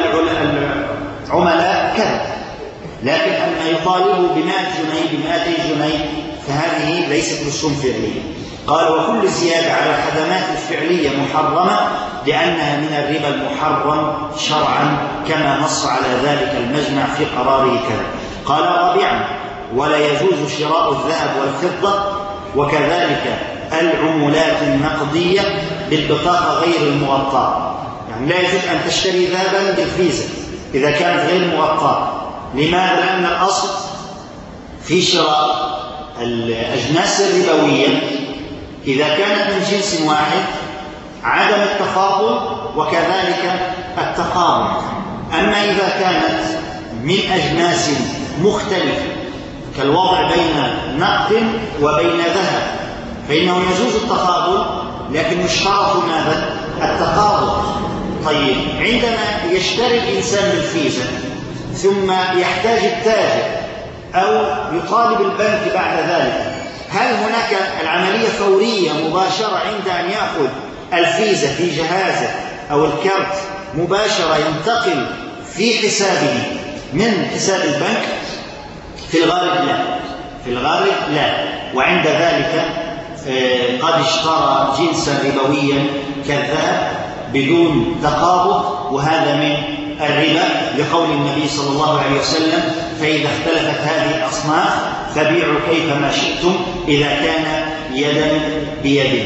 العملاء كذا، لكن أن يطالبوا بمائة جنيه بمائتي جنيه فهذه ليست رسوم فعلية. قال وكل زيادة على الخدمات الفعلية محرمة لأنها من الربا المحرم شرعا، كما نص على ذلك المجمع في قراره كذا. قال رابعا، ولا يجوز شراء الذهب والفضة وكذلك العملات النقدية بالبطاقة غير المغطاة، يعني لا يجوز أن تشتري ذهبا بالفيزا إذا كانت غير مغطاة. لماذا؟ لأن الأصل في شراء الأجناس الربوية إذا كانت من جنس واحد عدم التفاضل وكذلك التقابل. أما إذا كانت من أجناس مختلفة كالوضع بين نقد وبين ذهب فإنه يجوز التفاضل، لكن يشترط ماذا؟ التقابل. طيب، عندما يشتري الإنسان بالفيزا ثم يحتاج التاجر أو يطالب البنك بعد ذلك، هل هناك العملية فورية مباشرة عند أن يأخذ الفيزا في جهازه أو الكارت مباشرة ينتقل في حسابه من حساب البنك؟ في الغالب لا، في الغالب لا. وعند ذلك قد اشترى جنسا ربويا كالذهب بدون تقابض، وهذا من الربا، لقول النبي صلى الله عليه وسلم فإذا اختلفت هذه الأصناف فبيعوا كيفما شئتم إذا كان يدا بيد.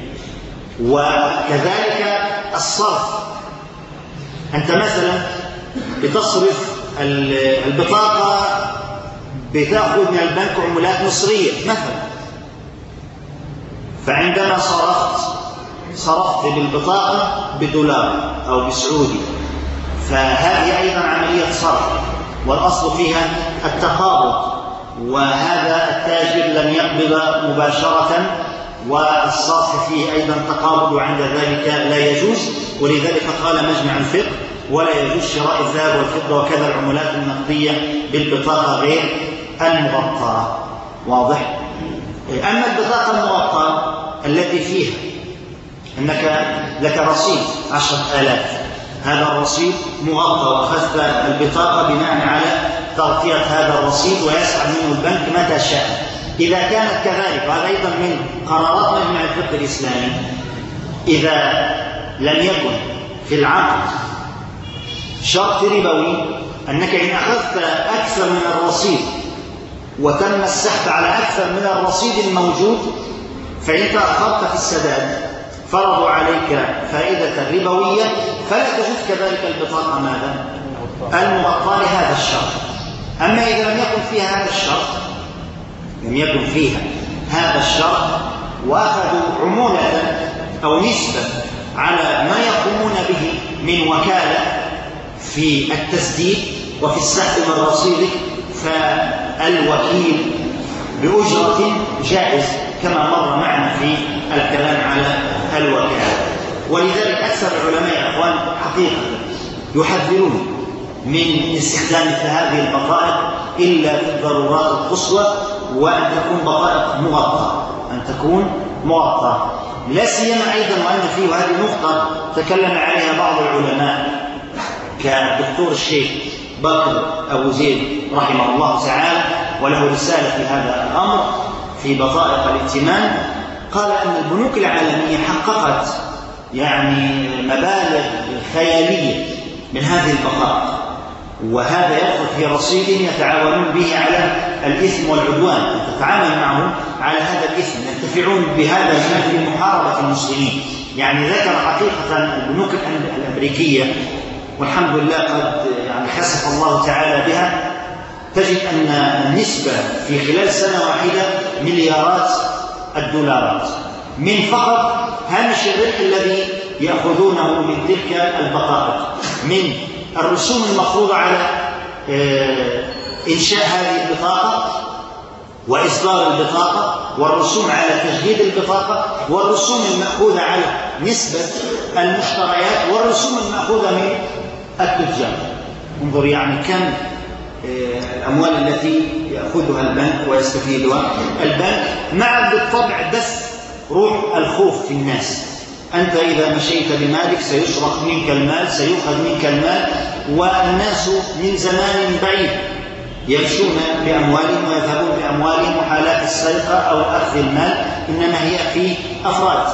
وكذلك الصرف، أنت مثلا بتصرف البطاقة بتأخذ من البنك عملات مصرية مثلا، فعندما صرفت صرفت بالبطاقة بدولار أو بسعودي، فهذه أيضا عملية صرف، والأصل فيها التقابض، وهذا التاجر لم يقبض مباشرة، والصرف فيه أيضا تقابض، وعند ذلك لا يجوز. ولذلك قال مجمع الفقه: ولا يجوز شراء الذهب والفضة وكذا العملات النقدية بالبطاقة غير المغطاة. واضح؟ أما البطاقة المغطاة التي فيها أنك لك رصيد عشرة آلاف، هذا الرصيد مغطى، وأخذت البطاقة بناء على تغطية هذا الرصيد ويسحب منه البنك متى شاء. إذا كانت كذلك، وهذا أيضا من قرارات مجمع الفقه الإسلامي، إذا لم يكن في العقد شرط ربوي أنك إن أخذت أكثر من الرصيد وتم السحب على أكثر من الرصيد الموجود، فإن تأخرت في السداد فرضوا عليك فائدة ربوية، فلا تجوز كذلك البطاقة ماذا؟ المغطاة لهذا الشرط. أما إذا لم يكن فيها هذا الشرط، لم يكن فيها هذا الشرط وأخذوا عمولة أو نسبة على ما يقومون به من وكالة في التسديد وفي السحب من رصيدك، فالوكيل بأجرة جائز كما مر معنا في الكلام على الوكالة. ولذلك أكثر العلماء يا أخوان حقيقة يحذرون من استخدام مثل هذه البطائق إلا في الضرورات القصوى، وأن تكون بطائق مغطاة، أن تكون مغطاة. لا سيما أيضا وأن فيه، وهذه نقطة تكلم عليها بعض العلماء كالدكتور الشيخ بكر أبو زيد رحمه الله تعالى، وله رسالة في هذا الأمر في بطائق الائتمان، قال أن البنوك العالمية حققت يعني مبالغ خيالية من هذه البطائق، وهذا يدخل في رصيد يتعاونون به على الإثم والعدوان، تتعامل معهم على هذا الإثم، ينتفعون بهذا المال في محاربة المسلمين. يعني ذكر حقيقة البنوك الأمريكية، والحمد لله قد يعني خسف الله تعالى بها، تجد أن النسبة في خلال سنة واحدة مليارات الدولارات من فقط هامش الربح الذي يأخذونه من تلك البطائق، من الرسوم المفروضة على إنشاء هذه البطاقة وإصدار البطاقة، والرسوم على تجديد البطاقة، والرسوم المأخوذة على نسبة المشتريات، والرسوم المأخوذة من التجار. انظر يعني كم الأموال التي يأخذها البنك ويستفيدها البنك، مع بالطبع بث روح الخوف في الناس. أنت إذا مشيت بمالك سيسرق منك المال، سيؤخذ منك المال، والناس من زمان بعيد يمشون بأموالهم ويذهبون بأموالهم، وحالات السرقة أو أخذ المال إنما هي في أفراد.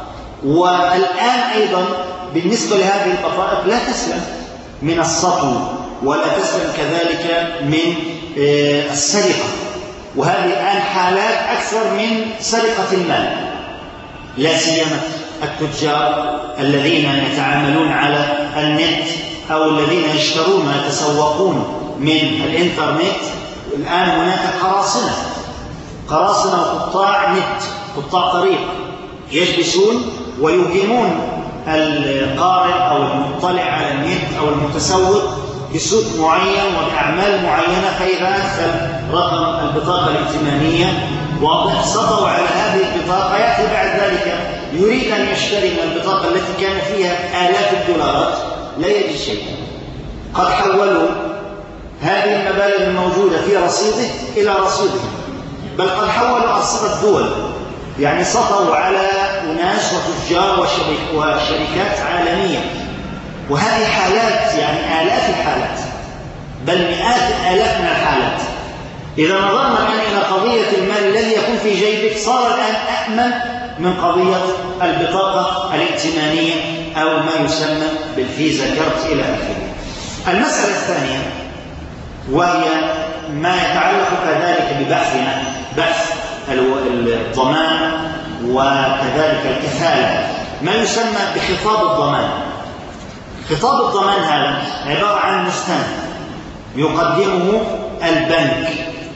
والآن أيضا بالنسبة لهذه البطائق لا تسلم من السطو، ولا تسلم كذلك من السرقة، وهذه الآن حالات أكثر من سرقة المال، لا سيما التجار الذين يتعاملون على النت أو الذين يشترون ويتسوقون من الإنترنت. الآن هناك قراصنة قراصنة وقطاع نت، قطاع طريق، يجلسون ويوهمون القارئ أو المطلع على النت أو المتسوق بسوق معين وبأعمال معينة، فإذا أدخل رقم البطاقة الائتمانية واضح سطوا على هذه البطاقة، يأتي بعد ذلك يريد أن يشتري من البطاقة التي كان فيها آلاف الدولارات، لا يجد شيئا. قد حولوا هذه المبالغ الموجودة في رصيده إلى رصيده، بل قد حولوا أرصدة الدول، يعني سطوا على أناس وتجار وشركات عالمية. وهذه حالات يعني آلاف الحالات، بل مئات الآلاف من الحالات. إذا نظرنا الآن إلى قضية المال الذي يكون في جيبك، صار الآن أأمن من قضية البطاقة الائتمانية أو ما يسمى بالفيزا كارت إلى آخره. المسألة الثانية وهي ما يتعلق كذلك ببحثنا، بحث الضمان وكذلك الكفالة، ما يسمى بخطاب الضمان. خطاب الضمان هذا عبارة عن مستند يقدمه البنك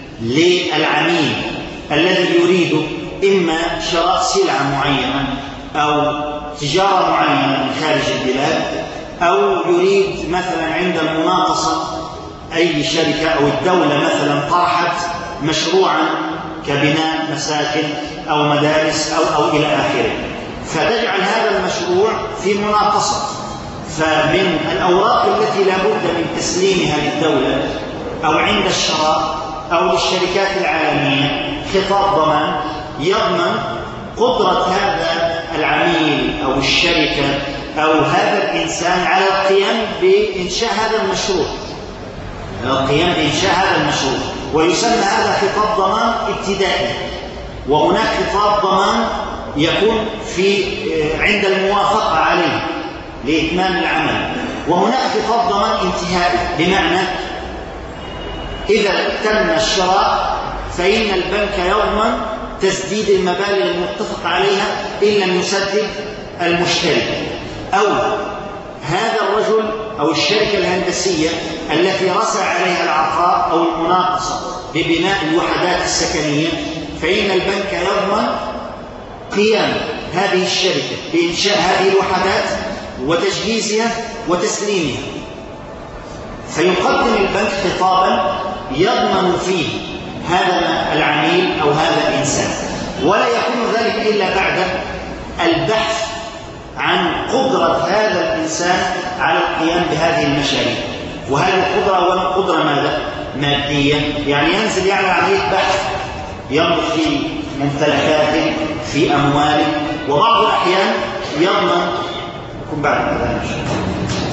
للعميل الذي يريد إما شراء سلعة معينة أو تجارة معينة من خارج البلاد، أو يريد مثلا عند المناقصة أي شركة أو الدولة مثلا طرحت مشروعا كبناء مساكن أو مدارس أو, أو إلى آخره، فتجعل هذا المشروع في مناقصة. فمن الأوراق التي لا بد من تسليمها للدولة أو عند الشراء أو للشركات العالمية خطاب ضمان يضمن قدرة هذا العميل أو الشركة أو هذا الإنسان على القيام بإنشاء هذا المشروع القيام بإنشاء هذا المشروع ويسمى هذا خطاب ضمان ابتدائي. وهناك خطاب ضمان يكون في عند الموافقة عليه لإتمام العمل، وهناك خطاب ضمان انتهائي، بمعنى إذا تم الشراء فإن البنك يضمن تسديد المبالغ المتفق عليها إن لم يسدد المشتري، أو هذا الرجل أو الشركة الهندسية التي رسى عليها العقار أو المناقصة ببناء الوحدات السكنية، فإن البنك يضمن قيام هذه الشركة بإنشاء هذه الوحدات وتجهيزها وتسليمها. فيقدم البنك خطابا يضمن فيه هذا العميل أو هذا الإنسان، ولا يكون ذلك إلا بعد البحث عن قدرة هذا الإنسان على القيام بهذه المشاريع. وهذه القدرة أولا قدرة ماذا؟ مادية، يعني ينزل يعني عملية بحث ينظر في ممتلكاته في أمواله، وبعض الأحيان يضمن يكون بعد هذا إن شاء الله.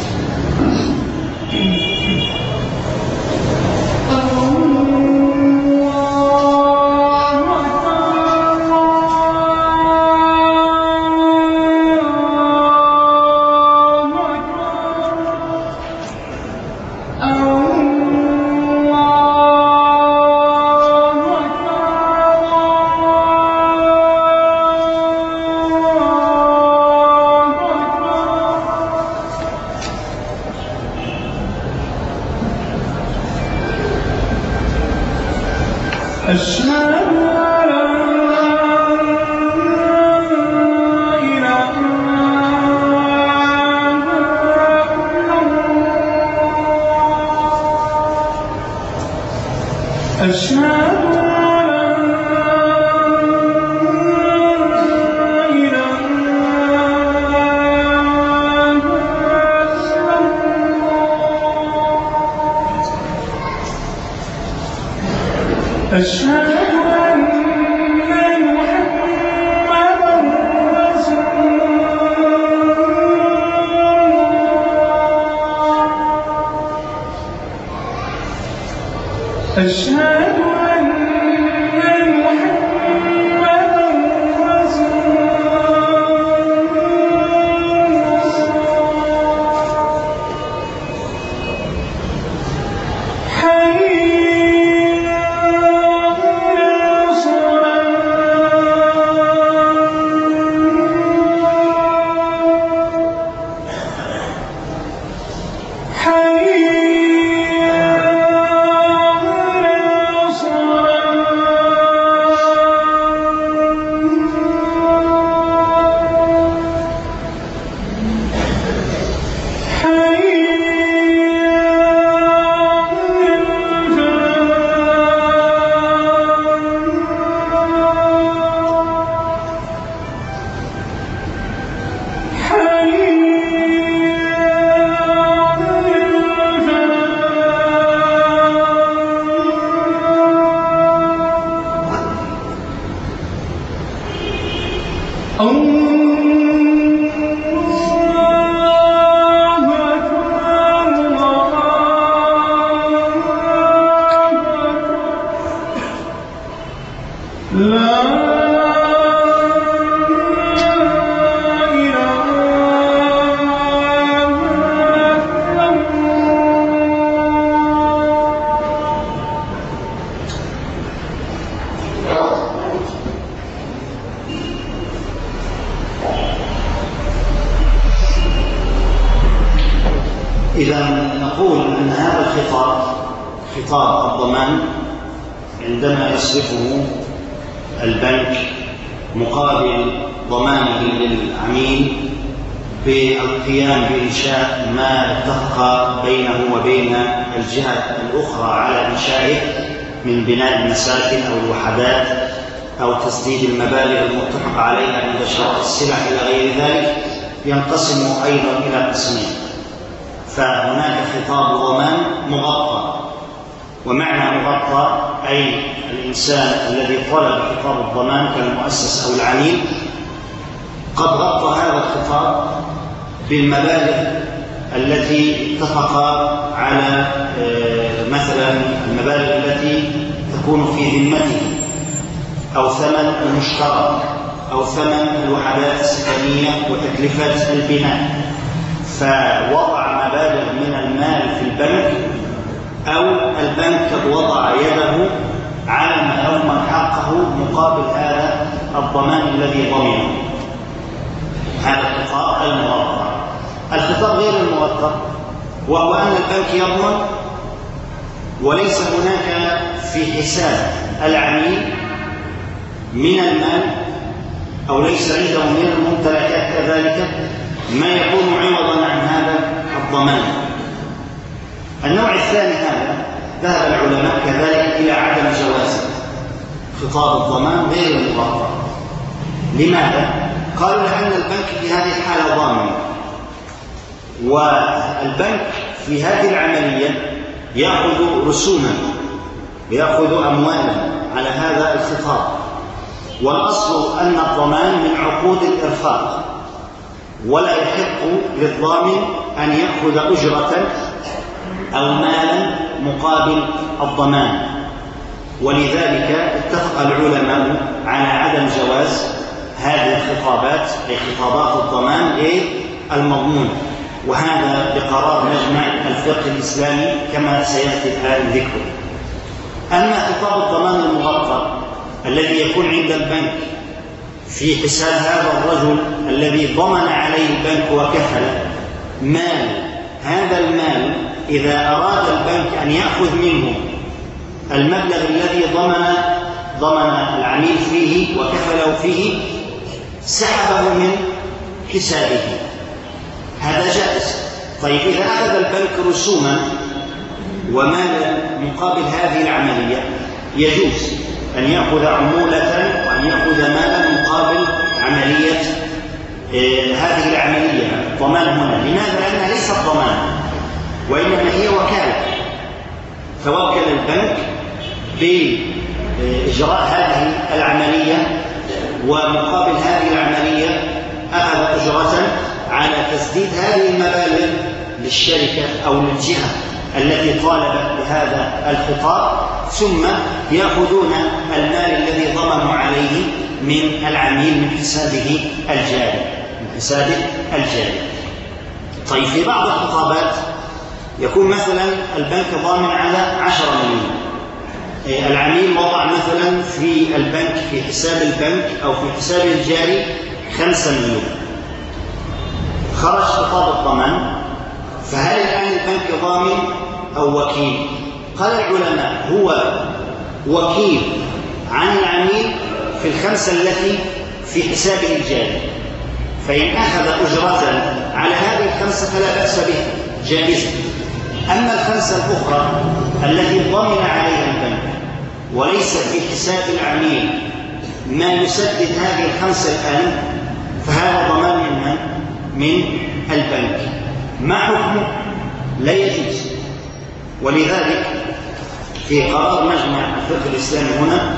إذا نقول أن هذا الخطاب خطاب الضمان عندما يصرفه البنك مقابل ضمانه للعميل بالقيام بإنشاء ما اتفق بينه وبين الجهة الأخرى على إنشائه من بناء المساكن أو الوحدات أو تسديد المبالغ المتفق عليها عند شراء السلع إلى غير ذلك، ينقسم أيضا إلى قسمين. فهناك خطاب ضمان مغطى، ومعنى مغطى أي الإنسان الذي طلب خطاب الضمان كالمؤسس أو العميل قد غطى هذا الخطاب بالمبالغ التي اتفق على مثلا المبالغ التي تكون في ذمته، أو ثمن المشترك، أو ثمن الوحدات السكنية وتكلفة البناء، فوضع مبالغ من المال في البنك، أو البنك قد وضع يده على ما يضمن حقه مقابل هذا الضمان الذي ضمنه. هذا الخطاب المغطى. الخطاب غير المغطى وهو أن البنك يضمن وليس هناك في حساب العميل من المال أو ليس عنده من الممتلكات كذلك ما يكون عوضا عن هذا الضمان. النوع الثاني هذا ذهب العلماء كذلك إلى عدم جواز خطاب الضمان غير المغطى. لماذا؟ قالوا لأن البنك في هذه الحالة ضامن، والبنك في هذه العملية يأخذ رسوما، يأخذ أموالا على هذا الخطاب، والأصل أن الضمان من عقود الإرفاق، ولا يحق للضامن أن يأخذ أجرة أو مالا مقابل الضمان. ولذلك اتفق العلماء على عدم جواز هذه الخطابات، أي خطابات الضمان المضمون، وهذا بقرار مجمع الفقه الإسلامي كما سيأتي الآن ذكره. أما خطاب الضمان المغطى الذي يكون عند البنك في حساب هذا الرجل الذي ضمن عليه البنك وكفل مال، هذا المال إذا أراد البنك أن يأخذ منه المبلغ الذي ضمن ضمن العميل فيه وكفله فيه سحبه من حسابه، هذا جائز. طيب إذا أخذ البنك رسوما ومالا مقابل هذه العملية يجوز أن يأخذ عمولة وأن يأخذ مالا مقابل عملية آه هذه العملية الضمان هنا. لماذا؟ لأنها ليست ضمان وإنما هي وكالة، توكل البنك بإجراء هذه العملية، ومقابل هذه العملية أخذ أجرة على تسديد هذه المبالغ للشركة أو للجهة التي طالبت بهذا الخطاب، ثم يأخذون المال الذي ضمنوا عليه من العميل من حسابه الجاري من حسابه الجاري. طيب في بعض الخطابات يكون مثلا البنك ضامن على عشرة مليون، العميل وضع مثلا في البنك في حساب البنك أو في حساب الجاري خمسة مليون، خرج خطاب الضمان، فهل الآن البنك ضامن أو وكيل؟ قال العلماء هو وكيل عن العميل في الخمسة التي في حسابه الجاري، فإن أخذ أجرة على هذه الخمسة فلا بأس به، جائزة. أما الخمسة الأخرى التي ضمن عليها البنك وليس في حساب العميل ما يسدد هذه الخمسة الآن، فهذا ضمان من من البنك. ما حكمه؟ لا يجوز. ولذلك في قرار مجمع الفقه الإسلامي هنا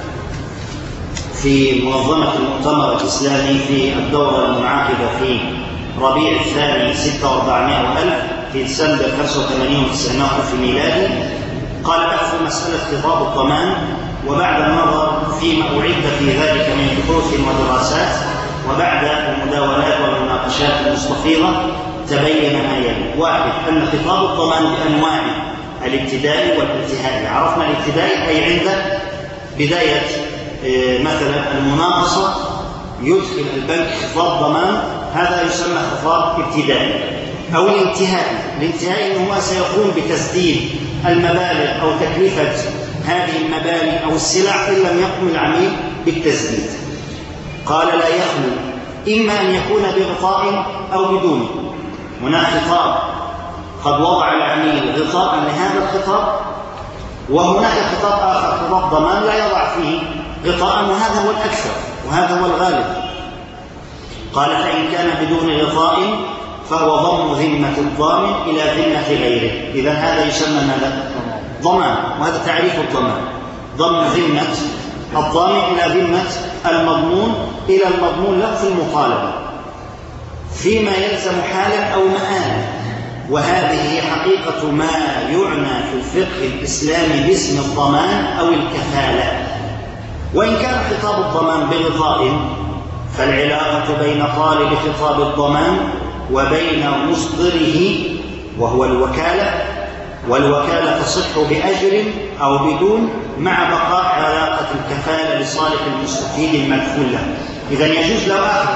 في منظمة المؤتمر الإسلامي في الدورة المنعقدة في ربيع الثاني ستة وأربعمائة ألف في ديسمبر خمسة وثمانين وتسعمائة ألف ميلادي، قال بحث مسألة خطاب الضمان، وبعد النظر فيما أعد في ذلك من بحوث ودراسات وبعد المداولات والمناقشات المستفيضة تبين ما يلي. واحد، أن خطاب الضمان بأنواعه الابتدائي والانتهائي. عرفنا الابتدائي أي عند بداية مثلا المناقصة يدخل البنك خطاب ضمان، هذا يسمى خطاب ابتدائي. أو الانتهائي، الانتهائي هو سيقوم بتسديد المبالغ أو تكلفة هذه المبالغ أو السلع إن لم يقم العميل بالتسديد. قال لا يخلو إما أن يكون بغطاء أو بدونه. هناك خطاب قد وضع العميل غطاء لهذا الخطاب، وهناك خطاب آخر خطاب ضمان لا يضع فيه غطاء، وهذا هو الأكثر وهذا هو الغالب. قال فإن كان بدون غطاء فهو ضم ذمة الضامن إلى ذمة غيره. إذا هذا يسمى ماذا؟ ضمان، وهذا تعريف الضمان: ضم ذمة الضامن إلى ذمة المضمون إلى المضمون له في المطالبة فيما يلزم حالا أو مآلا. وهذه هي حقيقة ما يعنى في الفقه الإسلامي باسم الضمان أو الكفالة. وإن كان خطاب الضمان بغطاء فالعلاقة بين طالب خطاب الضمان وبين مصدره وهو الوكالة، والوكالة تصح بأجر أو بدون مع بقاء علاقة الكفالة لصالح المستفيد المكفول له. إذن يجوز له أخذ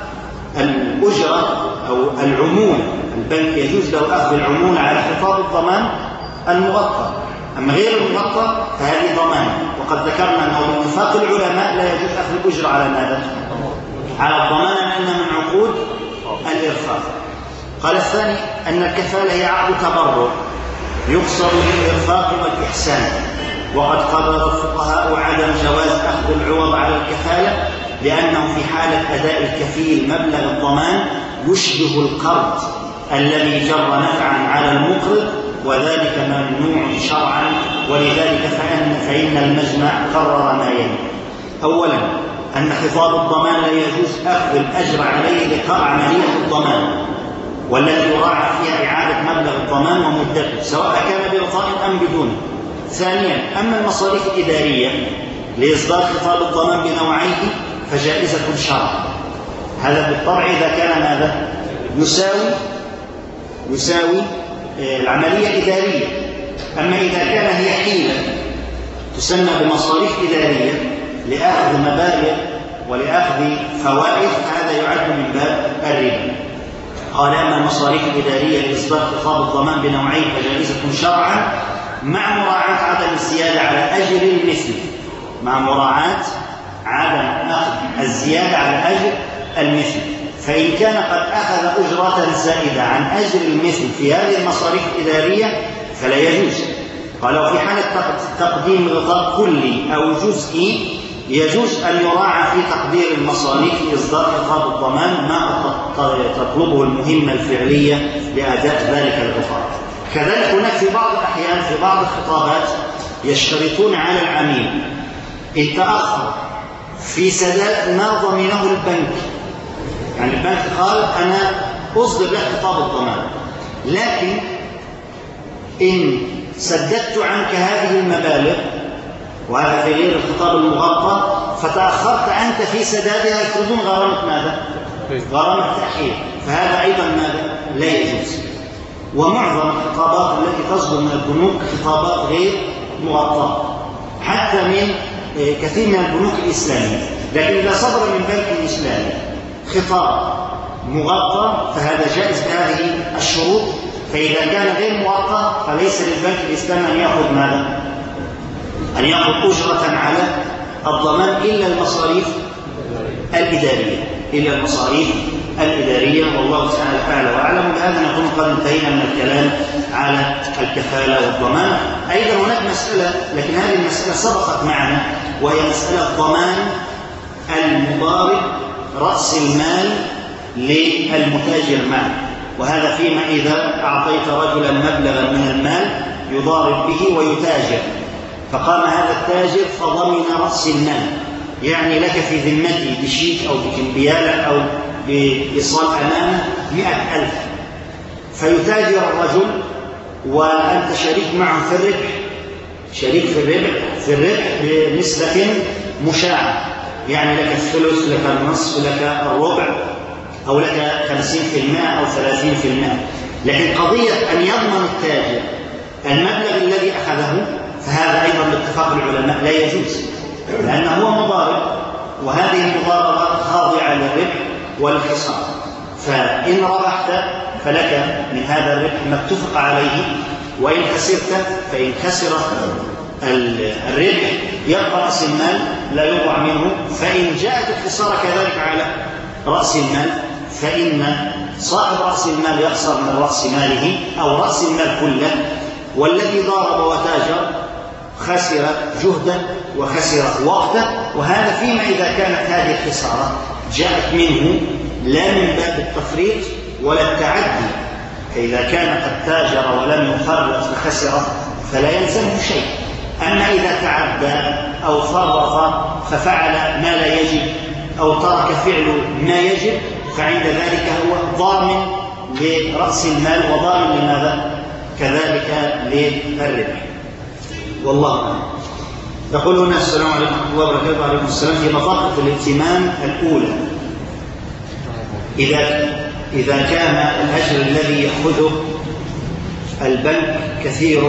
الأجرة أو العمولة، البنك يجوز له أخذ العمولة على خطاب الضمان المغطى، أما غير المغطى فهذه ضمان. وقد ذكرنا أنه باتفاق العلماء لا يجوز أخذ الأجرة على ماذا؟ على الضمان، لأنها من عقود الإرفاق. قال الثاني أن الكفالة هي عقد تبرع يقصد بالإرفاق والإحسان، وقد قرر الفقهاء عدم جواز أخذ العوض على الكفالة لأنه في حالة أداء الكفيل مبلغ الضمان يشبه القرض الذي جر نفعا على المقرض، وذلك ممنوع شرعا. ولذلك فإن, فإن المجمع قرر ما يلي: أولا أن خطاب الضمان لا يجوز أخذ الأجر عليه لقاء عملية الضمان والتي يراعى فيها إعادة مبلغ الضمان ومدته سواء كان بغطاء أم بدونه. ثانيا أما المصاريف الإدارية لإصدار خطاب الضمان بنوعيه فجائزة شرعا، هذا بالطبع إذا كان ماذا؟ يساوي يساوي العملية الإدارية. أما إذا كان هي حيلة تسمى بمصاريف إدارية لأخذ مبالغ ولأخذ فوائد، هذا يعد من باب الربا. قال أما المصاريف الإدارية لإصدار خطاب الضمان بنوعين فجائزة شرعا مع مراعاة عدم الزيادة على أجر المثل، مع مراعاة عدم أخذ الزيادة على أجر المثل. فإن كان قد أخذ أجرة زائدة عن أجر المثل في هذه المصاريف الإدارية فلا يجوز. قال وفي حالة تقديم غطاء كلي أو جزئي يجوز أن يراعى في تقدير المصاريف لإصدار خطاب الضمان ما تطلبه المهمة الفعلية لأداء ذلك الغطاء. كذلك هناك في بعض الأحيان في بعض الخطابات يشترطون على العميل إن تأخر في سداد ما ضمنه البنك، يعني البنك قال أنا أصدر لك خطاب الضمان، لكن إن سددت عنك هذه المبالغ، وهذا في غير الخطاب المغطى، فتأخرت أنت في سدادها يفرضون غرامة ماذا؟ غرامة تأخير، فهذا أيضا ماذا؟ لا يجوز. ومعظم الخطابات التي تصدر من البنوك خطابات غير مغطاة حتى من كثير من البنوك الإسلامية، لكن إذا صدر من بنك إسلامي خطاب مغطى فهذا جائز بهذه الشروط. فإذا كان غير مغطى فليس للبنك الإسلامي أن يأخذ ماذا؟ أن يأخذ أجرة على الضمان إلا المصاريف الإدارية إلا المصاريف الإدارية والله تعالى أعلى وأعلم. بهذا نكون قد انتهينا من الكلام على الكفالة والضمان. أيضا هناك مسألة، لكن هذه المسألة سبقت معنا، وهي مسألة ضمان المضارب رأس المال للمتاجر معه، وهذا فيما إذا أعطيت رجلا مبلغا من المال يضارب به ويتاجر، فقام هذا التاجر فضمن رأس المال، يعني لك في ذمته بشيك أو بكمبيالة أو بإيصال أمانة مئة ألف، فيتاجر الرجل وأنت شريك معه في الربح، شريك في الربح في الربح بنسبة مشاعة، يعني لك الثلث، لك النصف، لك الربع، أو لك خمسين في المئة أو ثلاثين في المئة. لكن قضية أن يضمن التاجر المبلغ الذي أخذه فهذا أيضا باتفاق العلماء لا يجوز، لأنه هو مضارب، وهذه المضاربة خاضعة للربح والخسارة. فإن ربحت فلك من هذا الربح ما اتفق عليه، وإن خسرت فإن خسر الربح يبقى رأس المال لا يوضع منه، فإن جاءت الخسارة كذلك على رأس المال، فإن صاحب رأس المال يخسر من رأس ماله أو رأس المال كله، والذي ضارب وتاجر خسر جهدا وخسر وقتا. وهذا فيما إذا كانت هذه الخسارة جاءت منه لا من باب التفريط ولا التعدي، فإذا كان قد تاجر ولم يفرط فخسر فلا يلزمه شيء. أما إذا تعدى أو فرط ففعل ما لا يجب أو ترك فعل ما يجب، فعند ذلك هو ضامن لرأس المال وضامن لماذا؟ كذلك للربح. والله أعلم. يقول هنا السلام عليكم ورحمة الله وبركاته. وعليكم السلام. في مطاقة الائتمان الأولى، إذا إذا كان الأجر الذي يأخذه البنك كثير،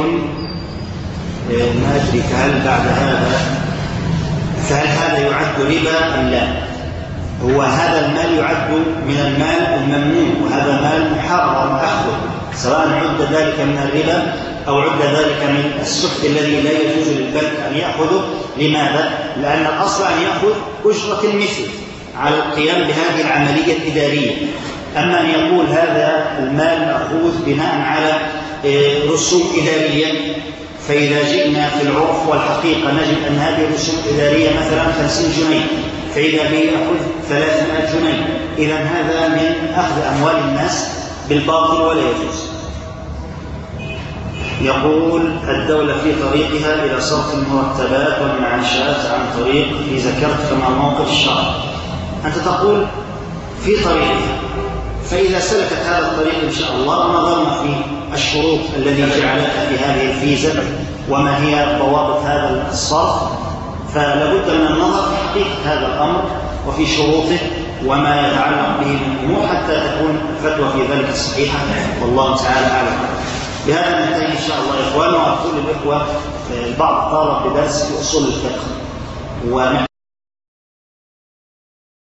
ما أدري هل بعد هذا فهل هذا يعد ربا أم لا؟ هو هذا المال يعد من المال الممنوع، وهذا مال محرم أخذه، سواء عد ذلك من الربا أو عد ذلك من السحت الذي لا يجوز للبنك أن يأخذه. لماذا؟ لأن الأصل أن يأخذ أجرة المثل على القيام بهذه العملية الإدارية. أما أن يقول هذا المال مأخوذ بناء على رسوم إدارية، فإذا جئنا في العرف والحقيقة نجد أن هذه الرسوم الإدارية مثلا خمسين جنيه، فإذا به يأخذ ثلاثمائة جنيه، إذا هذا من أخذ أموال الناس بالباطل ولا يجوز. يقول الدولة في طريقها إلى صرف المرتبات والمعاشات عن طريق في ذكرت كما موقف الشرع. أنت تقول في طريقها، فإذا سلكت هذا الطريق إن شاء الله ونظرنا في الشروط الذي جعلتها في هذه الفيزا وما هي ضوابط هذا الصرف، فلابد من النظر في حقيقة هذا الأمر وفي شروطه وما يتعلق به من أمور حتى تكون الفتوى في ذلك الصحيحة، والله تعالى أعلم. بهذا ننتهي إن شاء الله يا إخوان. وأقول للإخوة البعض طالب بدرس في أصول الفقه،